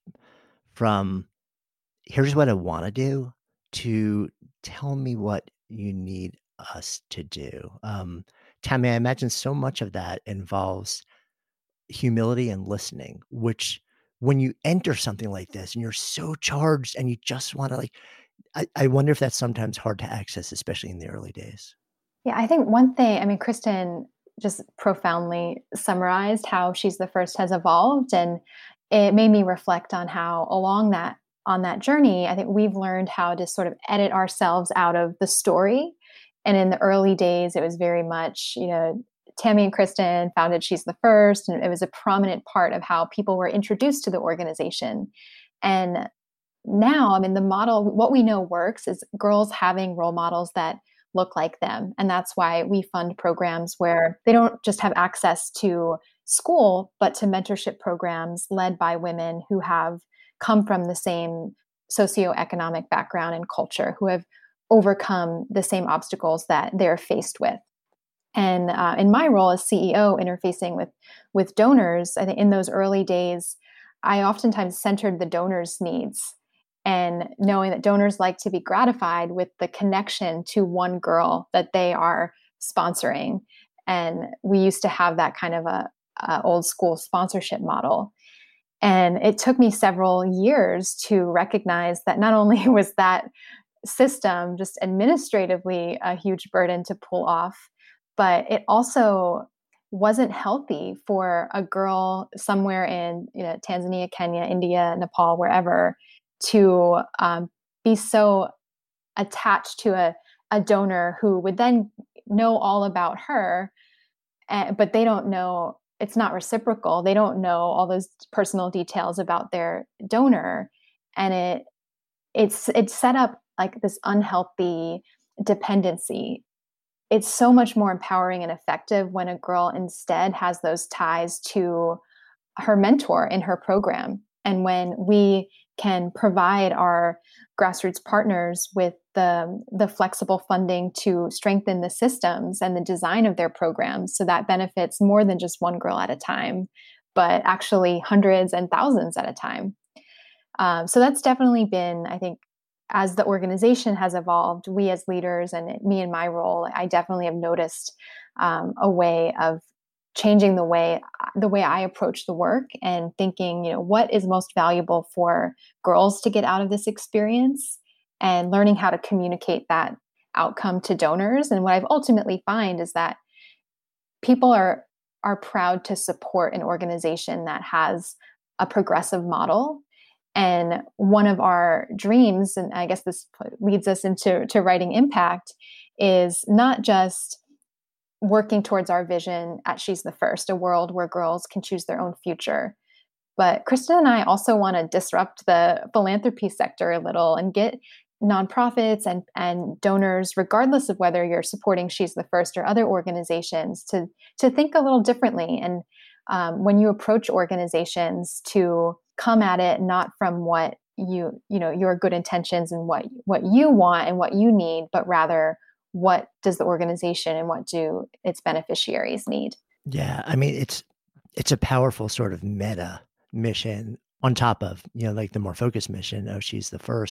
from here's what I want to do to tell me what you need us to do. Tammy, I imagine so much of that involves humility and listening, which when you enter something like this and you're so charged and you just want to I wonder if that's sometimes hard to access, especially in the early days. Yeah, I think one thing, I mean, Kristen just profoundly summarized how She's the First has evolved. And it made me reflect on how on that journey, I think we've learned how to sort of edit ourselves out of the story. And in the early days, it was very much, Tammy and Kristen founded She's the First, and it was a prominent part of how people were introduced to the organization. And now, I mean, the model, what we know works is girls having role models that look like them. And that's why we fund programs where they don't just have access to school, but to mentorship programs led by women who have come from the same socioeconomic background and culture, who have overcome the same obstacles that they're faced with. And in my role as CEO, interfacing with donors, I think in those early days, I oftentimes centered the donors' needs, and knowing that donors like to be gratified with the connection to one girl that they are sponsoring. And we used to have that kind of a old school sponsorship model. And it took me several years to recognize that not only was that system just administratively a huge burden to pull off, but it also wasn't healthy for a girl somewhere in Tanzania, Kenya, India, Nepal, wherever, to be so attached to a donor who would then know all about her, but they don't know, it's not reciprocal. They don't know all those personal details about their donor. And it's set up like this unhealthy dependency. It's so much more empowering and effective when a girl instead has those ties to her mentor in her program. And when we can provide our grassroots partners with the flexible funding to strengthen the systems and the design of their programs, so that benefits more than just one girl at a time, but actually hundreds and thousands at a time. So that's definitely been, I think, as the organization has evolved, we as leaders and me in my role, I definitely have noticed a way of changing the way I approach the work and thinking, what is most valuable for girls to get out of this experience, and learning how to communicate that outcome to donors. And what I've ultimately find is that people are proud to support an organization that has a progressive model. And one of our dreams, and I guess this leads us into writing Impact, is not just working towards our vision at She's the First, a world where girls can choose their own future. But Kristen and I also want to disrupt the philanthropy sector a little and get nonprofits and donors, regardless of whether you're supporting She's the First or other organizations, to think a little differently. And when you approach organizations, to come at it not from what your good intentions and what you want and what you need, but rather what does the organization and what do its beneficiaries need? Yeah, I mean, it's a powerful sort of meta mission on top of, like the more focused mission. Oh, she's the first.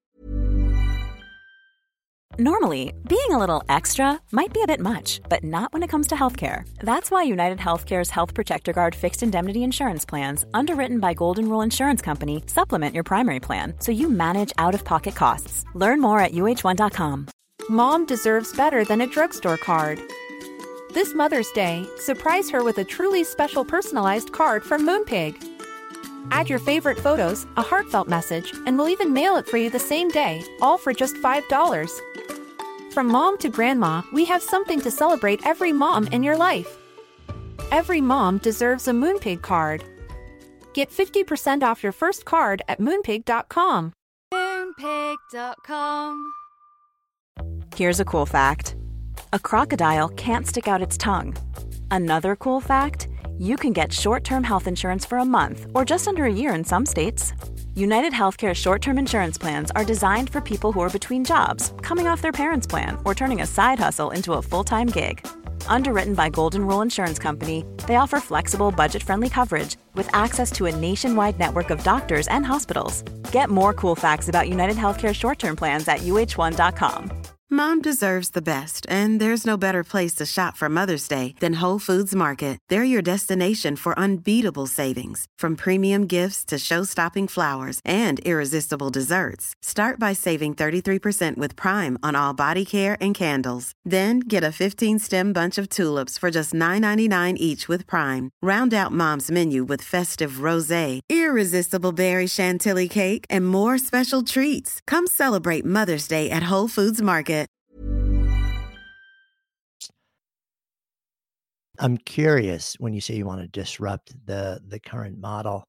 Normally, being a little extra might be a bit much, but not when it comes to healthcare. That's why United Healthcare's Health Protector Guard fixed indemnity insurance plans, underwritten by Golden Rule Insurance Company, supplement your primary plan so you manage out-of-pocket costs. Learn more at uh1.com. Mom deserves better than a drugstore card. This Mother's Day, surprise her with a truly special personalized card from Moonpig. Add your favorite photos, a heartfelt message, and we'll even mail it for you the same day, all for just $5. From mom to grandma, we have something to celebrate every mom in your life. Every mom deserves a Moonpig card. Get 50% off your first card at moonpig.com. Moonpig.com. Here's a cool fact. A crocodile can't stick out its tongue. Another cool fact, you can get short-term health insurance for a month or just under a year in some states. United Healthcare short-term insurance plans are designed for people who are between jobs, coming off their parents' plan, or turning a side hustle into a full-time gig. Underwritten by Golden Rule Insurance Company, they offer flexible, budget-friendly coverage with access to a nationwide network of doctors and hospitals. Get more cool facts about United Healthcare short-term plans at uh1.com. Mom deserves the best, and there's no better place to shop for Mother's Day than Whole Foods Market. They're your destination for unbeatable savings, from premium gifts to show-stopping flowers and irresistible desserts. Start by saving 33% with Prime on all body care and candles. Then get a 15-stem bunch of tulips for just $9.99 each with Prime. Round out Mom's menu with festive rosé, irresistible berry chantilly cake, and more special treats. Come celebrate Mother's Day at Whole Foods Market. I'm curious when you say you want to disrupt the current model,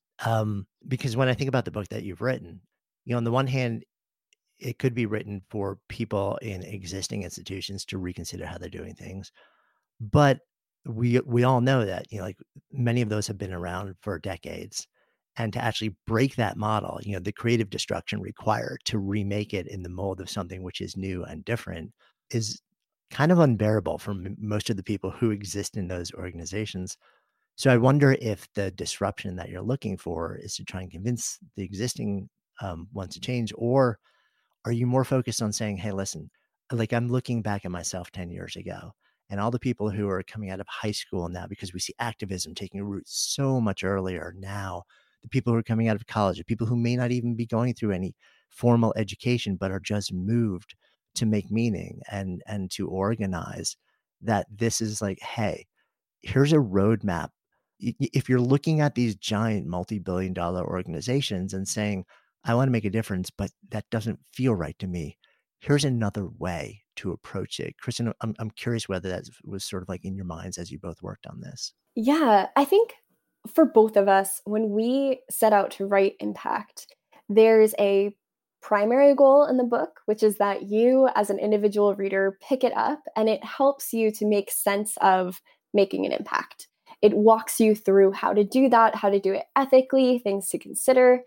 because when I think about the book that you've written, on the one hand, it could be written for people in existing institutions to reconsider how they're doing things, but we all know that like many of those have been around for decades, and to actually break that model, the creative destruction required to remake it in the mold of something which is new and different is kind of unbearable for most of the people who exist in those organizations. So I wonder if the disruption that you're looking for is to try and convince the existing ones to change, or are you more focused on saying, hey, listen, like I'm looking back at myself 10 years ago and all the people who are coming out of high school now, because we see activism taking root so much earlier now, the people who are coming out of college, the people who may not even be going through any formal education, but are just moved to make meaning and to organize, that this is like, hey, here's a roadmap. If you're looking at these giant multi-billion-dollar organizations and saying, I want to make a difference, but that doesn't feel right to me, here's another way to approach it. Kristen, I'm curious whether that was sort of like in your minds as you both worked on this. Yeah, I think for both of us, when we set out to write impact, there's a primary goal in the book, which is that you as an individual reader pick it up and it helps you to make sense of making an impact. It walks you through how to do that, how to do it ethically, things to consider.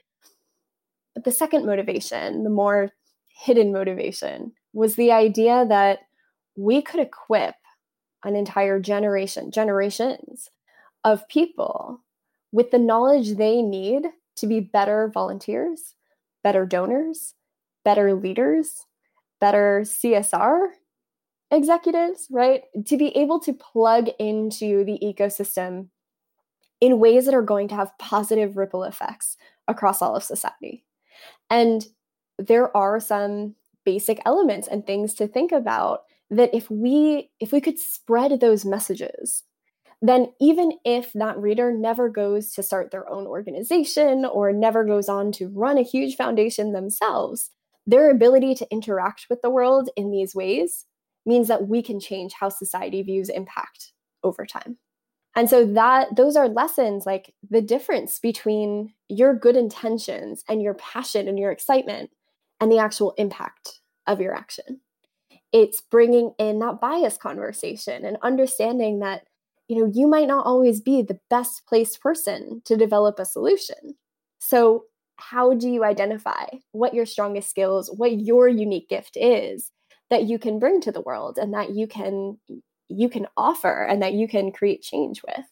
But the second motivation, the more hidden motivation, was the idea that we could equip an entire generations of people with the knowledge they need to be better volunteers, better donors, better leaders, better CSR executives, right? To be able to plug into the ecosystem in ways that are going to have positive ripple effects across all of society. And there are some basic elements and things to think about that if we could spread those messages, then even if that reader never goes to start their own organization or never goes on to run a huge foundation themselves, their ability to interact with the world in these ways means that we can change how society views impact over time. And so those are lessons, like the difference between your good intentions and your passion and your excitement and the actual impact of your action. It's bringing in that bias conversation and understanding that you might not always be the best placed person to develop a solution. So how do you identify what your strongest skills, what your unique gift is that you can bring to the world and that you can offer and that you can create change with?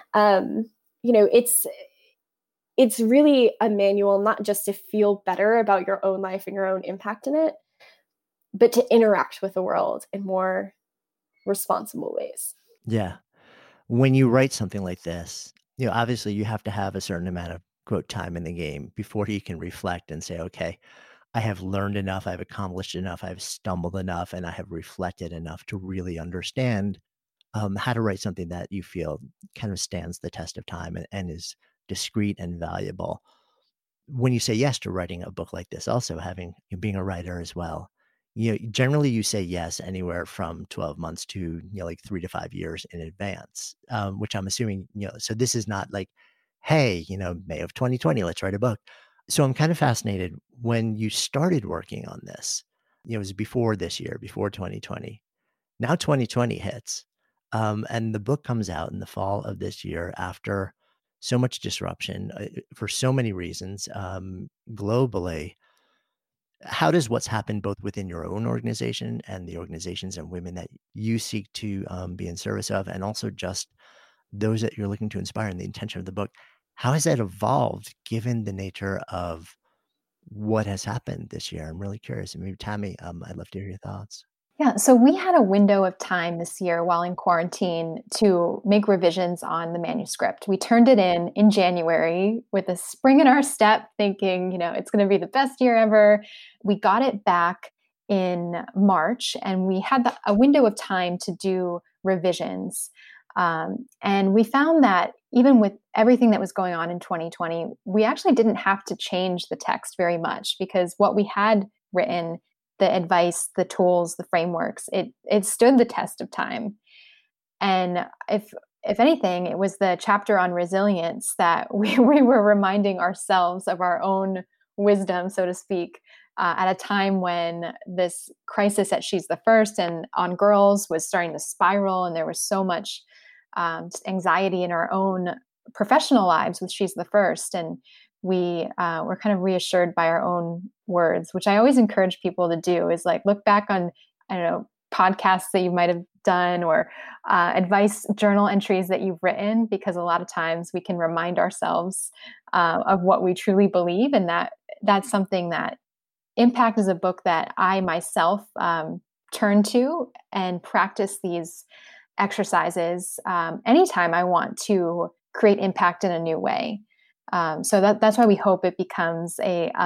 It's really a manual, not just to feel better about your own life and your own impact in it, but to interact with the world in more responsible ways. Yeah. When you write something like this, obviously you have to have a certain amount of quote time in the game before you can reflect and say, okay, I have learned enough, I've accomplished enough, I've stumbled enough, and I have reflected enough to really understand how to write something that you feel kind of stands the test of time and is discreet and valuable. When you say yes to writing a book like this, also being a writer as well, generally you say yes anywhere from 12 months to, like 3 to 5 years in advance, which I'm assuming, so this is not like, hey, May of 2020, let's write a book. So I'm kind of fascinated when you started working on this, it was before this year, before 2020. Now 2020 hits, and the book comes out in the fall of this year after so much disruption for so many reasons globally. How does what's happened both within your own organization and the organizations and women that you seek to be in service of, and also just those that you're looking to inspire and the intention of the book, how has that evolved given the nature of what has happened this year? I'm really curious. Maybe Tammy, I'd love to hear your thoughts. Yeah, so we had a window of time this year while in quarantine to make revisions on the manuscript. We turned it in January with a spring in our step, thinking, it's going to be the best year ever. We got it back in March, and we had a window of time to do revisions. And we found that even with everything that was going on in 2020, we actually didn't have to change the text very much, because what we had written, the advice, the tools, the frameworks, it stood the test of time. And if anything, it was the chapter on resilience that we were reminding ourselves of our own wisdom, so to speak, at a time when this crisis at She's the First and on girls was starting to spiral, and there was so much anxiety in our own professional lives with She's the First. And we were kind of reassured by our own words, which I always encourage people to do, is like look back on, podcasts that you might have done or advice journal entries that you've written, because a lot of times we can remind ourselves of what we truly believe. And that's something that Impact is a book that I myself turn to and practice these exercises anytime I want to create impact in a new way. So that's why we hope it becomes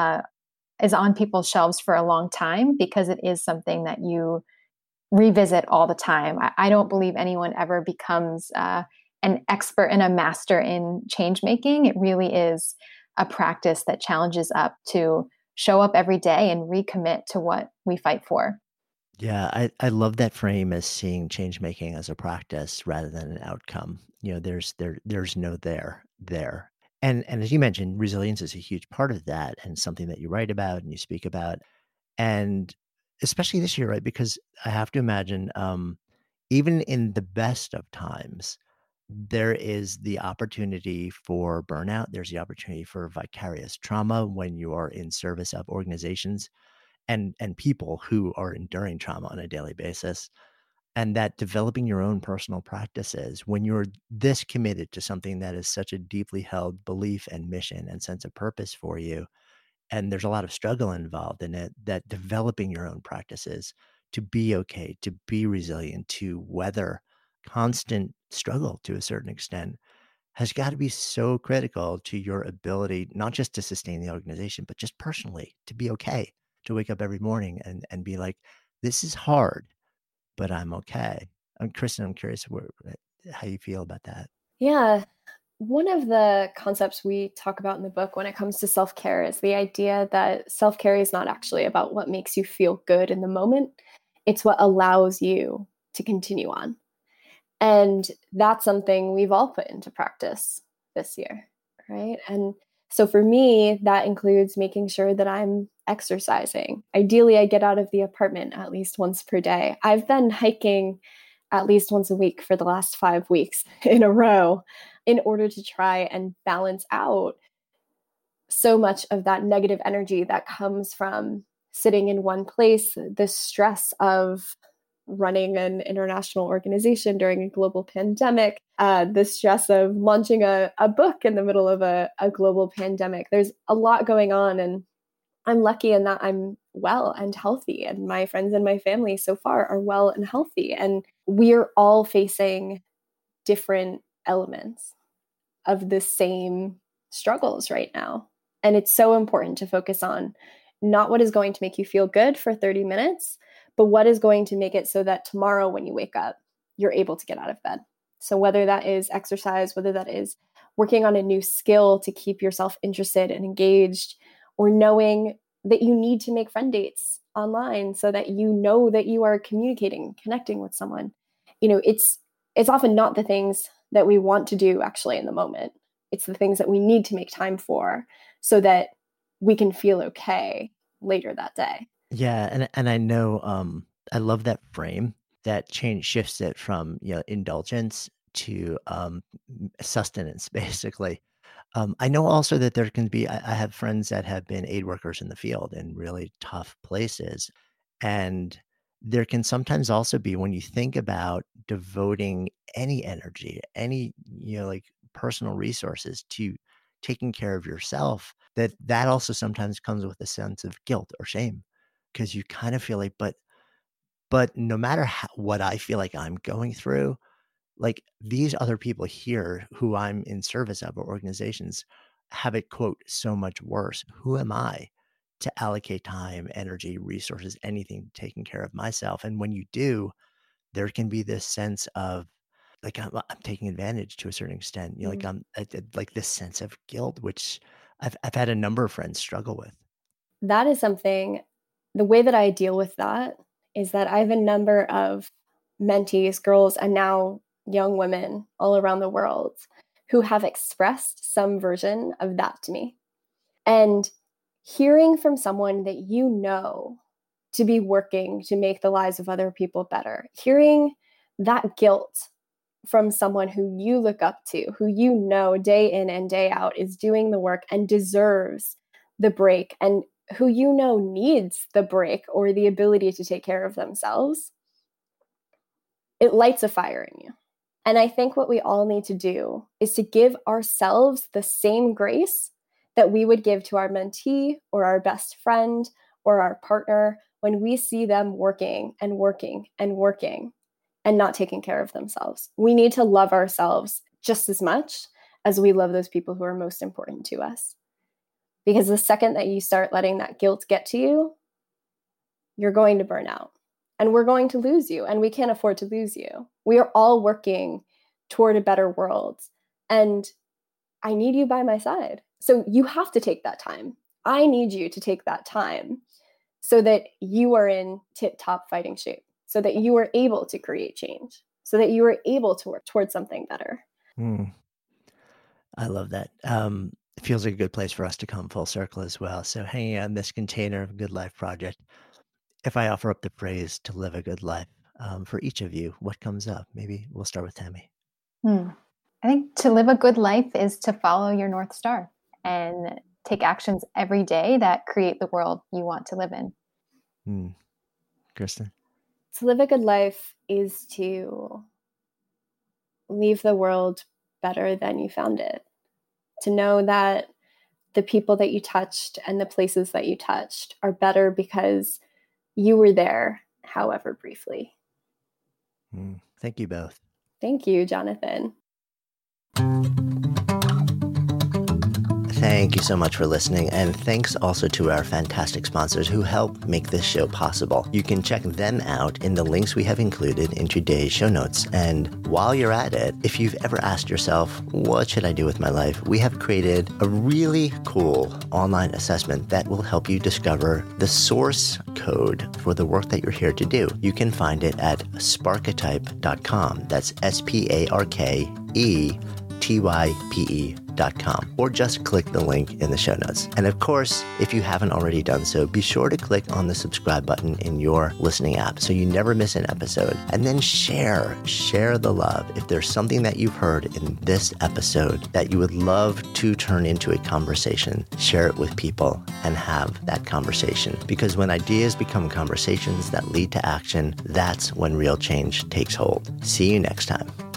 is on people's shelves for a long time, because it is something that you revisit all the time. I don't believe anyone ever becomes an expert and a master in change making. It really is a practice that challenges up to show up every day and recommit to what we fight for. Yeah, I love that frame as seeing change making as a practice rather than an outcome. There's no there. And as you mentioned, resilience is a huge part of that, and something that you write about and you speak about. And especially this year, right? Because I have to imagine, even in the best of times, there is the opportunity for burnout. There's the opportunity for vicarious trauma when you are in service of organizations and people who are enduring trauma on a daily basis. And that developing your own personal practices when you're this committed to something that is such a deeply held belief and mission and sense of purpose for you, and there's a lot of struggle involved in it, that developing your own practices to be okay, to be resilient, to weather constant struggle to a certain extent has got to be so critical to your ability, not just to sustain the organization, but just personally to be okay, to wake up every morning and be like, this is hard, but I'm okay. Kristen, I'm curious how you feel about that. Yeah. One of the concepts we talk about in the book when it comes to self-care is the idea that self-care is not actually about what makes you feel good in the moment. It's what allows you to continue on. And that's something we've all put into practice this year, right? And so for me, that includes making sure that I'm exercising. Ideally, I get out of the apartment at least once per day. I've been hiking at least once a week for the last 5 weeks in a row in order to try and balance out so much of that negative energy that comes from sitting in one place, the stress of running an international organization during a global pandemic, the stress of launching a book in the middle of a global pandemic. There's a lot going on, and I'm lucky in that I'm well and healthy, and my friends and my family so far are well and healthy. And we're all facing different elements of the same struggles right now. And it's so important to focus on not what is going to make you feel good for 30 minutes, but what is going to make it so that tomorrow when you wake up, you're able to get out of bed. So whether that is exercise, whether that is working on a new skill to keep yourself interested and engaged, or knowing that you need to make friend dates online so that you know that you are communicating, connecting with someone. It's often not the things that we want to do actually in the moment. It's the things that we need to make time for so that we can feel okay later that day. Yeah, and I know I love that frame. That change shifts it from indulgence to sustenance, basically. I know also that there can be. I have friends that have been aid workers in the field in really tough places, and there can sometimes also be, when you think about devoting any energy, any like personal resources to taking care of yourself, that also sometimes comes with a sense of guilt or shame, because you kind of feel like, but no matter what I feel like I'm going through, like these other people here who I'm in service of, or organizations, have it, quote, so much worse. Who am I to allocate time, energy, resources, anything, taking care of myself? And when you do, there can be this sense of like I'm taking advantage to a certain extent. Like like this sense of guilt, which I've had a number of friends struggle with. That is something. The way that I deal with that is that I have a number of mentees, girls, and now young women all around the world who have expressed some version of that to me. And hearing from someone that to be working to make the lives of other people better, hearing that guilt from someone who you look up to, who day in and day out is doing the work and deserves the break, and who needs the break or the ability to take care of themselves, it lights a fire in you. And I think what we all need to do is to give ourselves the same grace that we would give to our mentee or our best friend or our partner when we see them working and working and working and not taking care of themselves. We need to love ourselves just as much as we love those people who are most important to us. Because the second that you start letting that guilt get to you, you're going to burn out. And we're going to lose you, and we can't afford to lose you. We are all working toward a better world, and I need you by my side. So you have to take that time. I need you to take that time so that you are in tip-top fighting shape, so that you are able to create change, so that you are able to work towards something better. I love that. It feels like a good place for us to come full circle as well. So hanging on this container of Good Life Project, if I offer up the phrase to live a good life for each of you, what comes up? Maybe we'll start with Tammy. I think to live a good life is to follow your North Star and take actions every day that create the world you want to live in. Kristen? To live a good life is to leave the world better than you found it. To know that the people that you touched and the places that you touched are better because you were there, however briefly. Thank you both. Thank you, Jonathan. Thank you so much for listening, and thanks also to our fantastic sponsors who help make this show possible. You can check them out in the links we have included in today's show notes. And while you're at it, if you've ever asked yourself, what should I do with my life? We have created a really cool online assessment that will help you discover the source code for the work that you're here to do. You can find it at sparketype.com. That's SPARKE type.com, or just click the link in the show notes. And of course, if you haven't already done so, be sure to click on the subscribe button in your listening app so you never miss an episode. And then share the love. If there's something that you've heard in this episode that you would love to turn into a conversation, share it with people and have that conversation. Because when ideas become conversations that lead to action, that's when real change takes hold. See you next time.